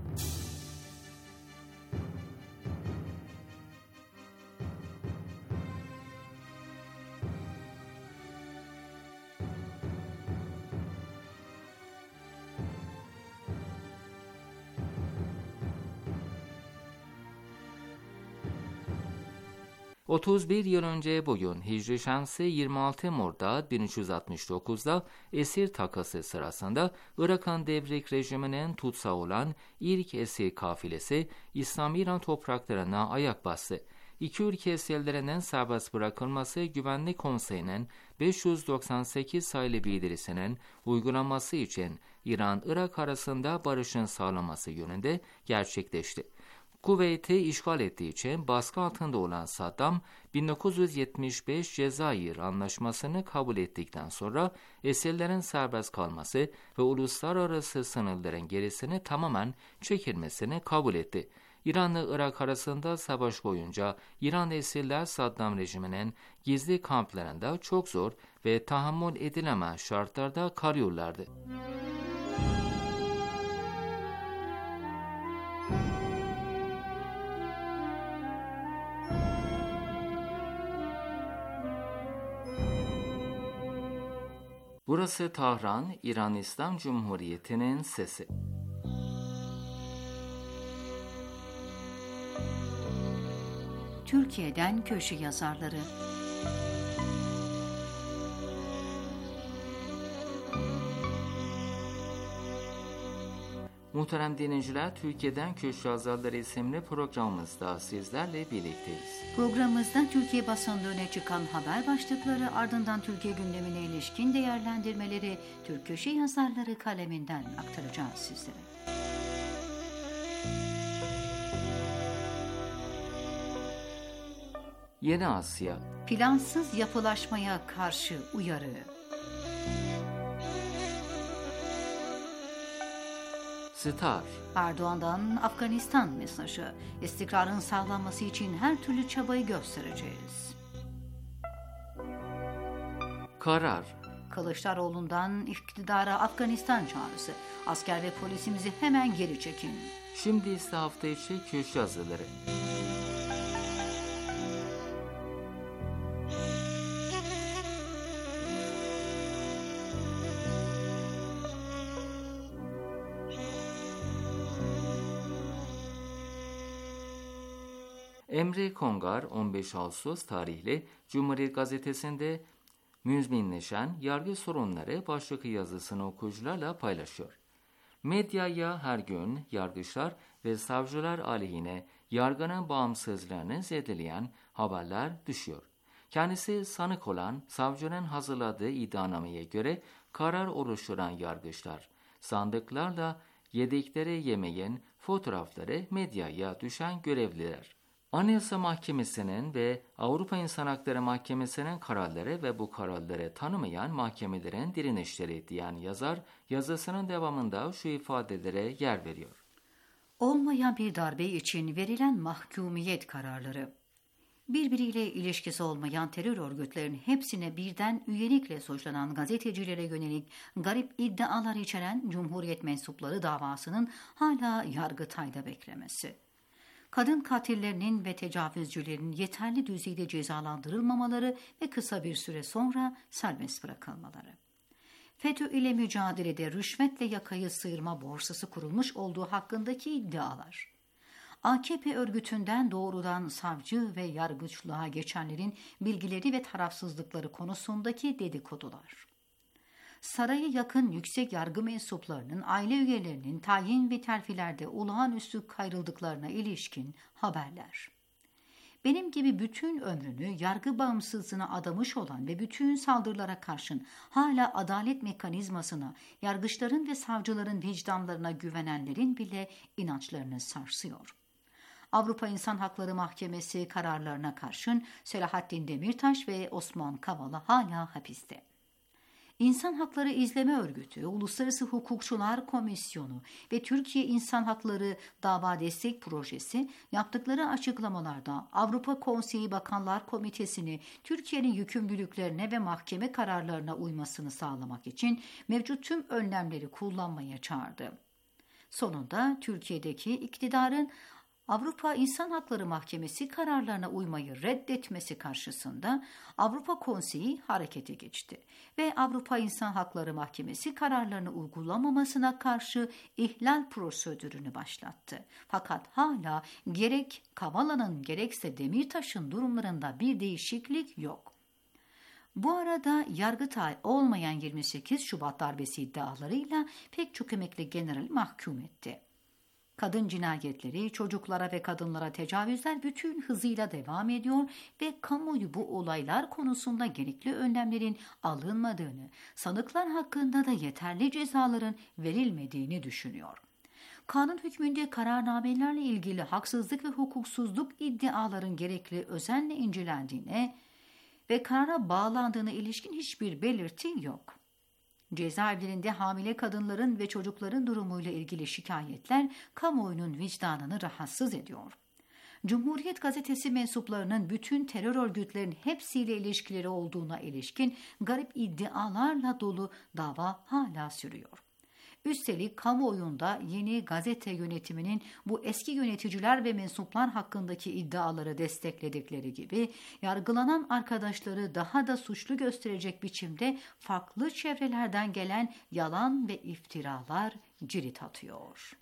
Speaker 1: ...31 yıl önce bugün Hicri Şemsi 26 Murdat 1369'da esir takası sırasında Irak'ın Devrik rejiminin tutsağı olan ilk esir kafilesi İslam İran topraklarına ayak bastı. İki ülke esirlerinin serbest bırakılması Güvenlik Konseyi'nin 598 sayılı bildirisinin uygulanması için İran-Irak arasında barışın sağlanması yönünde gerçekleşti. Kuveyt'i işgal ettiği için baskı altında olan Saddam, 1975 Cezayir Anlaşması'nı kabul ettikten sonra esirlerin serbest kalması ve uluslararası sınırların gerisini tamamen çekilmesini kabul etti. İran'la Irak arasında savaş boyunca İran esirler Saddam rejiminin gizli kamplarında çok zor ve tahammül edilemez şartlarda kalıyorlardı. Burası Tahran, İran İslam Cumhuriyeti'nin sesi.
Speaker 4: Türkiye'den köşe yazarları.
Speaker 1: Muhterem dinleyiciler, Türkiye'den Köşe Yazarları isimli programımızda sizlerle birlikteyiz.
Speaker 4: Programımızda Türkiye basında öne çıkan haber başlıkları, ardından Türkiye gündemine ilişkin değerlendirmeleri Türk Köşe Yazarları kaleminden aktaracağız sizlere.
Speaker 1: Yeni Asya.
Speaker 4: Plansız yapılaşmaya karşı uyarı.
Speaker 1: Star.
Speaker 4: Erdoğan'dan Afganistan mesajı. İstikrarın sağlanması için her türlü çabayı göstereceğiz.
Speaker 1: Karar.
Speaker 4: Kılıçdaroğlu'ndan iktidara Afganistan çağrısı. Asker ve polisimizi hemen geri çekin.
Speaker 1: Şimdi ise hafta içi köşe yazıları. Emre Kongar 15 Ağustos tarihli Cumhuriyet Gazetesi'nde müzminleşen yargı sorunları başlıklı yazısını okuyucularla paylaşıyor. Medyaya her gün yargıçlar ve savcılar aleyhine yargının bağımsızlığını zedeleyen haberler düşüyor. Kendisi sanık olan savcının hazırladığı iddianameye göre karar oluşturan yargıçlar, sandıklarla yedikleri yemeğin fotoğrafları medyaya düşen görevliler. Anayasa Mahkemesi'nin ve Avrupa İnsan Hakları Mahkemesi'nin kararları ve bu kararları tanımayan mahkemelerin direnişleri diyen yazar, yazısının devamında şu ifadelere yer veriyor.
Speaker 4: Olmayan bir darbe için verilen mahkumiyet kararları. Birbiriyle ilişkisi olmayan terör örgütlerinin hepsine birden üyelikle suçlanan gazetecilere yönelik garip iddialar içeren Cumhuriyet mensupları davasının hala Yargıtay'da beklemesi. Kadın katillerinin ve tecavüzcülerin yeterli düzeyde cezalandırılmamaları ve kısa bir süre sonra serbest bırakılmaları. FETÖ ile mücadelede rüşvetle yakayı sıyırma borsası kurulmuş olduğu hakkındaki iddialar. AKP örgütünden doğrudan savcı ve yargıçlığa geçenlerin bilgileri ve tarafsızlıkları konusundaki dedikodular. Saraya yakın yüksek yargı mensuplarının aile üyelerinin tayin ve terfilerde olağanüstü kayrıldıklarına ilişkin haberler. Benim gibi bütün ömrünü yargı bağımsızlığına adamış olan ve bütün saldırılara karşın hala adalet mekanizmasına, yargıçların ve savcıların vicdanlarına güvenenlerin bile inançlarını sarsıyor. Avrupa İnsan Hakları Mahkemesi kararlarına karşın Selahattin Demirtaş ve Osman Kavala hala hapiste. İnsan Hakları İzleme Örgütü, Uluslararası Hukukçular Komisyonu ve Türkiye İnsan Hakları Dava Destek Projesi yaptıkları açıklamalarda Avrupa Konseyi Bakanlar Komitesi'ni Türkiye'nin yükümlülüklerine ve mahkeme kararlarına uymasını sağlamak için mevcut tüm önlemleri kullanmaya çağırdı. Sonunda Türkiye'deki iktidarın Avrupa İnsan Hakları Mahkemesi kararlarına uymayı reddetmesi karşısında Avrupa Konseyi harekete geçti ve Avrupa İnsan Hakları Mahkemesi kararlarını uygulamamasına karşı ihlal prosedürünü başlattı. Fakat hala gerek Kavala'nın gerekse Demirtaş'ın durumlarında bir değişiklik yok. Bu arada Yargıtay olmayan 28 Şubat darbesi iddialarıyla pek çok emekli generali mahkum etti. Kadın cinayetleri, çocuklara ve kadınlara tecavüzler bütün hızıyla devam ediyor ve kamuoyu bu olaylar konusunda gerekli önlemlerin alınmadığını, sanıklar hakkında da yeterli cezaların verilmediğini düşünüyor. Kanun hükmünde kararnamelerle ilgili haksızlık ve hukuksuzluk iddiaların gerekli özenle incelendiğine ve karara bağlandığına ilişkin hiçbir belirti yok. Cezaevlerinde hamile kadınların ve çocukların durumuyla ilgili şikayetler kamuoyunun vicdanını rahatsız ediyor. Cumhuriyet Gazetesi mensuplarının bütün terör örgütlerinin hepsiyle ilişkileri olduğuna ilişkin garip iddialarla dolu dava hala sürüyor. Üstelik kamuoyunda yeni gazete yönetiminin bu eski yöneticiler ve mensuplar hakkındaki iddiaları destekledikleri gibi yargılanan arkadaşları daha da suçlu gösterecek biçimde farklı çevrelerden gelen yalan ve iftiralar cirit atıyor.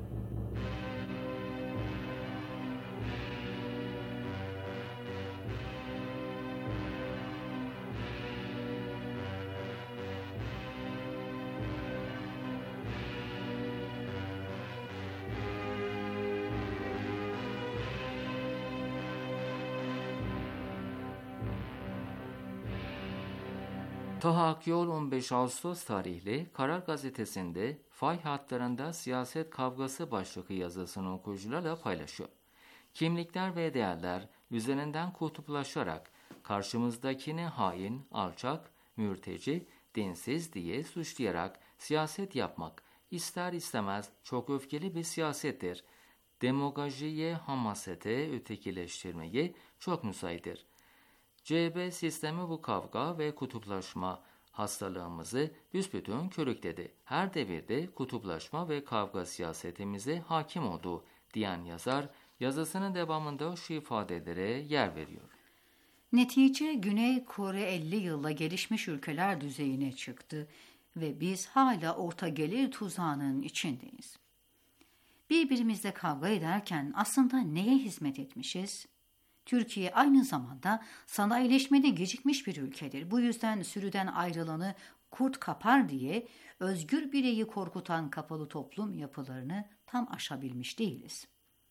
Speaker 1: Taha Akyol 15 Ağustos tarihli Karar Gazetesi'nde fay hatlarında siyaset kavgası başlıklı yazısını okuyucularla paylaşıyor. Kimlikler ve değerler üzerinden kutuplaşarak karşımızdakini hain, alçak, mürteci, dinsiz diye suçlayarak siyaset yapmak ister istemez çok öfkeli bir siyasettir. Demagojiye, hamasete, ötekileştirmeye çok müsaittir. CHP sistemi bu kavga ve kutuplaşma hastalığımızı büsbütün körükledi. Her devirde kutuplaşma ve kavga siyasetimize hakim oldu diyen yazar, yazısının devamında şu ifadelere yer veriyor.
Speaker 4: Netice Güney Kore 50 yılla gelişmiş ülkeler düzeyine çıktı ve biz hala orta gelir tuzağının içindeyiz. Birbirimizle kavga ederken aslında neye hizmet etmişiz? Türkiye aynı zamanda sanayileşmede gecikmiş bir ülkedir. Bu yüzden sürüden ayrılanı kurt kapar diye özgür bireyi korkutan kapalı toplum yapılarını tam aşabilmiş değiliz.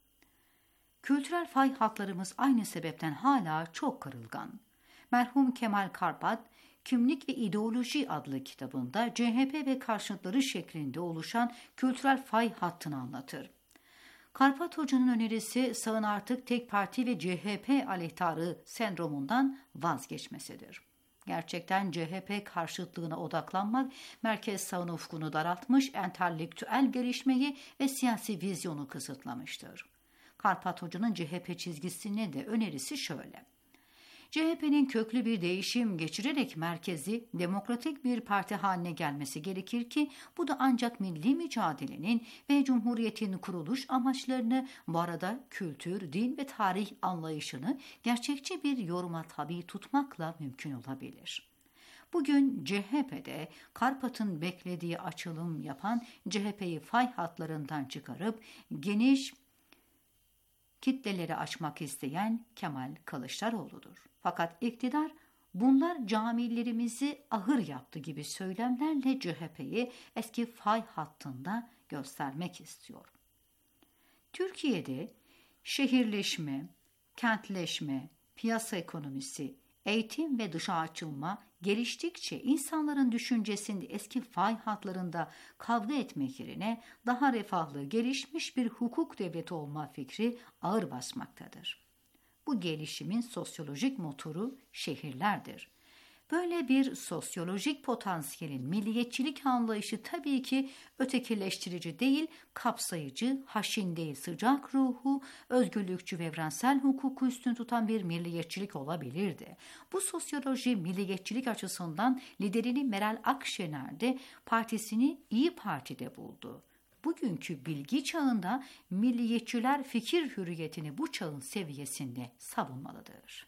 Speaker 4: Kültürel fay hatlarımız aynı sebepten hala çok kırılgan. Merhum Kemal Karpat, Kimlik ve İdeoloji adlı kitabında CHP ve karşıtları şeklinde oluşan kültürel fay hattını anlatır. Karpat Hoca'nın önerisi sağın artık tek parti ve CHP aleyhtarı sendromundan vazgeçmesidir. Gerçekten CHP karşıtlığına odaklanmak, merkez sağın ufkunu daraltmış, entelektüel gelişmeyi ve siyasi vizyonu kısıtlamıştır. Karpat Hoca'nın CHP çizgisine de önerisi şöyle. CHP'nin köklü bir değişim geçirerek merkezi demokratik bir parti haline gelmesi gerekir ki bu da ancak milli mücadelenin ve Cumhuriyet'in kuruluş amaçlarını, bu arada kültür, din ve tarih anlayışını gerçekçi bir yoruma tabi tutmakla mümkün olabilir. Bugün CHP'de Karpat'ın beklediği açılım yapan CHP'yi fay hatlarından çıkarıp geniş kitleleri açmak isteyen Kemal Kılıçdaroğlu'dur. Fakat iktidar bunlar camilerimizi ahır yaptı gibi söylemlerle CHP'yi eski fay hattında göstermek istiyor. Türkiye'de şehirleşme, kentleşme, piyasa ekonomisi, eğitim ve dışa açılma geliştikçe insanların düşüncesinde eski fay hatlarında kavga etmek yerine daha refahlı, gelişmiş bir hukuk devleti olma fikri ağır basmaktadır. Bu gelişimin sosyolojik motoru şehirlerdir. Böyle bir sosyolojik potansiyelin milliyetçilik anlayışı tabii ki ötekileştirici değil, kapsayıcı, haşin değil, sıcak ruhu, özgürlükçü ve evrensel hukuku üstün tutan bir milliyetçilik olabilirdi. Bu sosyoloji milliyetçilik açısından liderini Meral Akşener'de partisini İyi Parti'de buldu. Bugünkü bilgi çağında milliyetçiler fikir hürriyetini bu çağın seviyesinde savunmalıdır.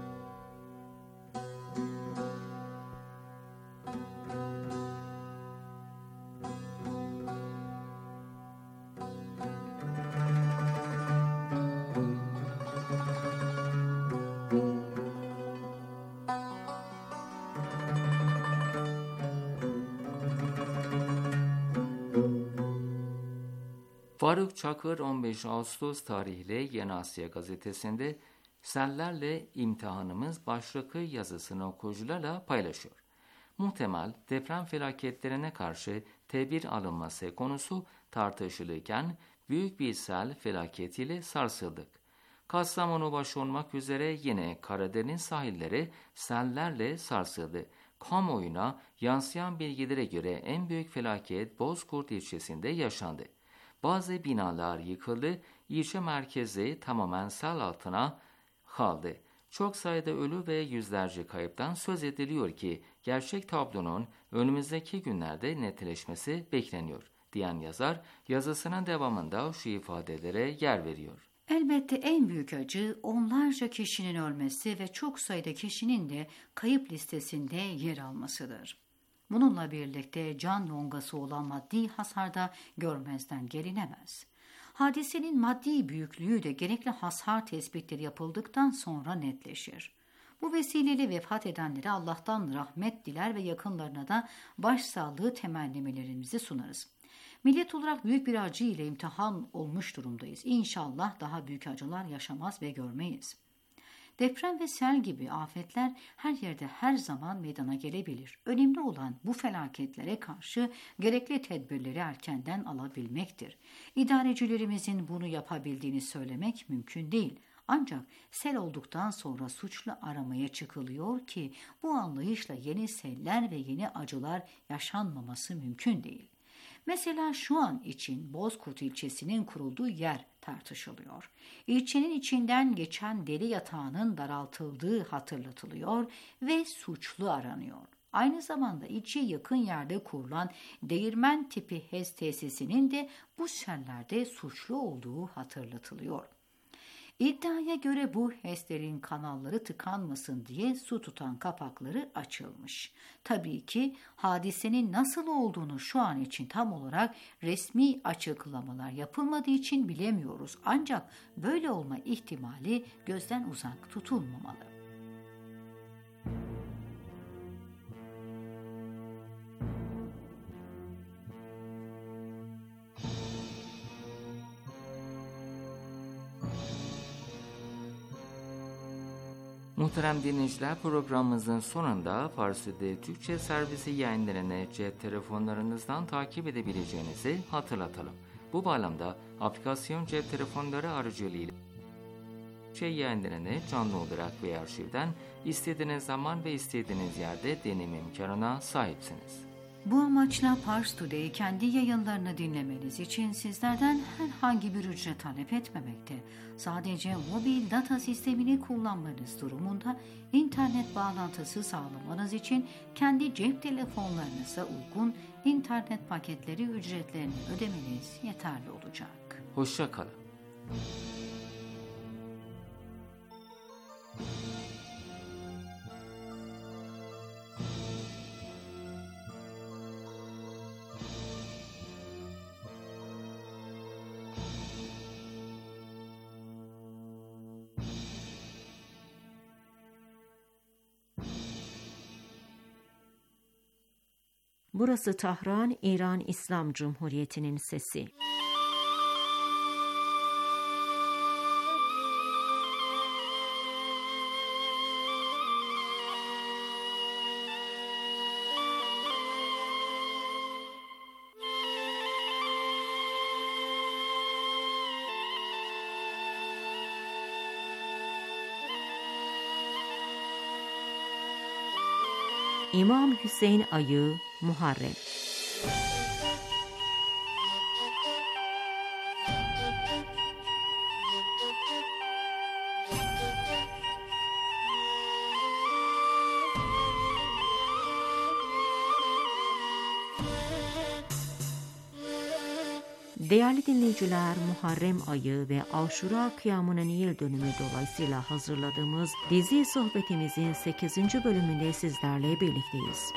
Speaker 1: Faruk Çakır 15 Ağustos tarihli Yeni Asya gazetesinde "Sellerle imtihanımız" başlıklı yazısını okuyucularla paylaşıyor. Muhtemel deprem felaketlerine karşı tedbir alınması konusu tartışılırken büyük bir sel felaketiyle sarsıldık. Kastamonu başta olmak üzere yine Karadeniz sahilleri sellerle sarsıldı. Kamuoyuna yansıyan bilgilere göre en büyük felaket Bozkurt ilçesinde yaşandı. Bazı binalar yıkıldı, ilçe merkezi tamamen sel altına kaldı. Çok sayıda ölü ve yüzlerce kayıptan söz ediliyor ki gerçek tablonun önümüzdeki günlerde netleşmesi bekleniyor, diyen yazar yazısının devamında şu ifadelere yer veriyor.
Speaker 4: Elbette en büyük acı onlarca kişinin ölmesi ve çok sayıda kişinin de kayıp listesinde yer almasıdır. Bununla birlikte can yongası olan maddi hasar da görmezden gelinemez. Hadisenin maddi büyüklüğü de gerekli hasar tespitleri yapıldıktan sonra netleşir. Bu vesileyle vefat edenlere Allah'tan rahmet diler ve yakınlarına da başsağlığı temennilerimizi sunarız. Millet olarak büyük bir acı ile imtihan olmuş durumdayız. İnşallah daha büyük acılar yaşamaz ve görmeyiz. Deprem ve sel gibi afetler her yerde her zaman meydana gelebilir. Önemli olan bu felaketlere karşı gerekli tedbirleri erkenden alabilmektir. İdarecilerimizin bunu yapabildiğini söylemek mümkün değil. Ancak sel olduktan sonra suçlu aramaya çıkılıyor ki bu anlayışla yeni seller ve yeni acılar yaşanmaması mümkün değil. Mesela şu an için Bozkurt ilçesinin kurulduğu yer tartışılıyor. İlçenin içinden geçen dere yatağının daraltıldığı hatırlatılıyor ve suçlu aranıyor. Aynı zamanda ilçeye yakın yerde kurulan değirmen tipi HES tesisinin de bu sellerde suçlu olduğu hatırlatılıyor. İddiaya göre bu HES'lerin kanalları tıkanmasın diye su tutan kapakları açılmış. Tabii ki hadisenin nasıl olduğunu şu an için tam olarak resmi açıklamalar yapılmadığı için bilemiyoruz. Ancak böyle olma ihtimali gözden uzak tutulmamalı.
Speaker 1: Muhterem dinleyiciler, programımızın sonunda Farsi'de Türkçe servisi yayınlarını cep telefonlarınızdan takip edebileceğinizi hatırlatalım. Bu bağlamda aplikasyon cep telefonları aracılığıyla Türkçe yayınlarını canlı olarak ve arşivden istediğiniz zaman ve istediğiniz yerde dinleme imkanına sahipsiniz.
Speaker 4: Bu amaçla Pars Today'i kendi yayınlarını dinlemeniz için sizlerden herhangi bir ücret talep etmemekte. Sadece mobil data sistemini kullanmanız durumunda internet bağlantısı sağlamanız için kendi cep telefonlarınıza uygun internet paketleri ücretlerini ödemeniz yeterli olacak.
Speaker 1: Hoşça kalın.
Speaker 6: Burası Tahran, İran İslam Cumhuriyeti'nin sesi. İmam Hüseyin ayı Muharrem. Değerli dinleyiciler, Muharrem ayı ve Aşura kıyamının yıl dönümü dolayısıyla hazırladığımız dizi sohbetimizin 8. bölümünde sizlerle birlikteyiz.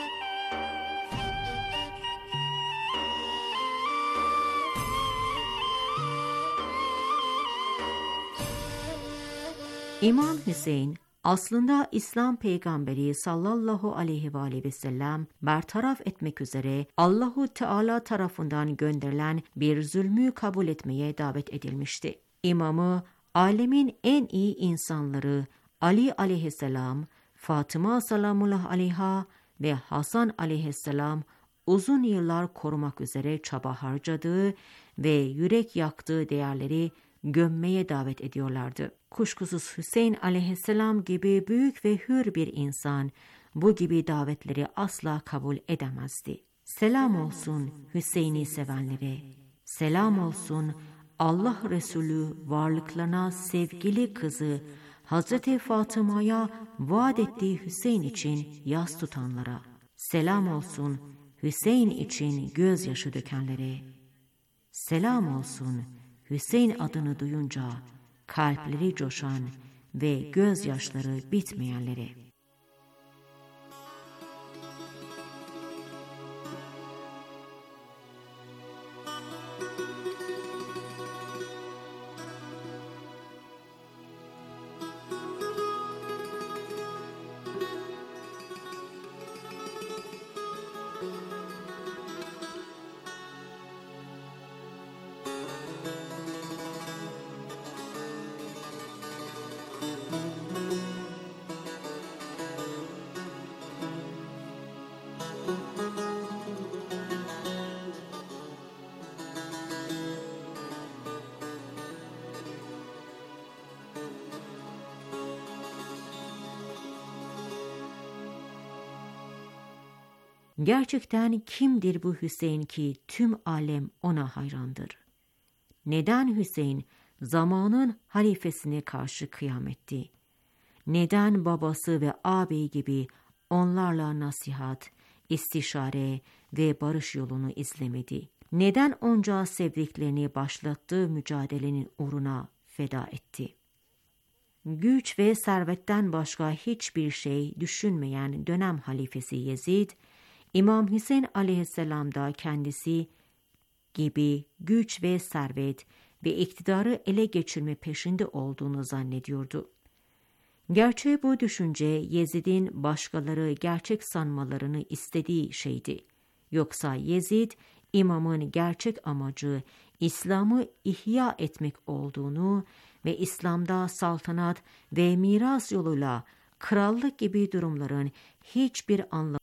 Speaker 6: İmam Hüseyin aslında İslam peygamberi sallallahu aleyhi ve aleyhi ve sellem bertaraf etmek üzere Allahu Teala tarafından gönderilen bir zulmü kabul etmeye davet edilmişti. İmamı alemin en iyi insanları Ali aleyhisselam, Fatıma salamullah aleyha ve Hasan aleyhisselam uzun yıllar korumak üzere çaba harcadığı ve yürek yaktığı değerleri gömmeye davet ediyorlardı. Kuşkusuz Hüseyin aleyhisselam gibi büyük ve hür bir insan bu gibi davetleri asla kabul edemezdi. Selam olsun Hüseyin'i sevenlere, selam olsun Allah Resulü varlıklarına sevgili kızı Hazreti Fatıma'ya vaat ettiği Hüseyin için yas tutanlara, selam olsun Hüseyin için gözyaşı dökenlere, selam olsun Hüseyin adını duyunca kalpleri coşan ve gözyaşları bitmeyenlere. Gerçekten kimdir bu Hüseyin ki tüm alem ona hayrandır? Neden Hüseyin zamanın halifesine karşı kıyam etti? Neden babası ve ağabeyi gibi onlarla nasihat, istişare ve barış yolunu izlemedi? Neden onca sevdiklerini başlattığı mücadelenin uğruna feda etti? Güç ve servetten başka hiçbir şey düşünmeyen dönem halifesi Yezid, İmam Hüseyin aleyhisselam da kendisi gibi güç ve servet ve iktidarı ele geçirme peşinde olduğunu zannediyordu. Gerçi bu düşünce Yezid'in başkaları gerçek sanmalarını istediği şeydi. Yoksa Yezid, imamın gerçek amacı İslam'ı ihya etmek olduğunu ve İslam'da saltanat ve miras yoluyla krallık gibi durumların hiçbir anlamı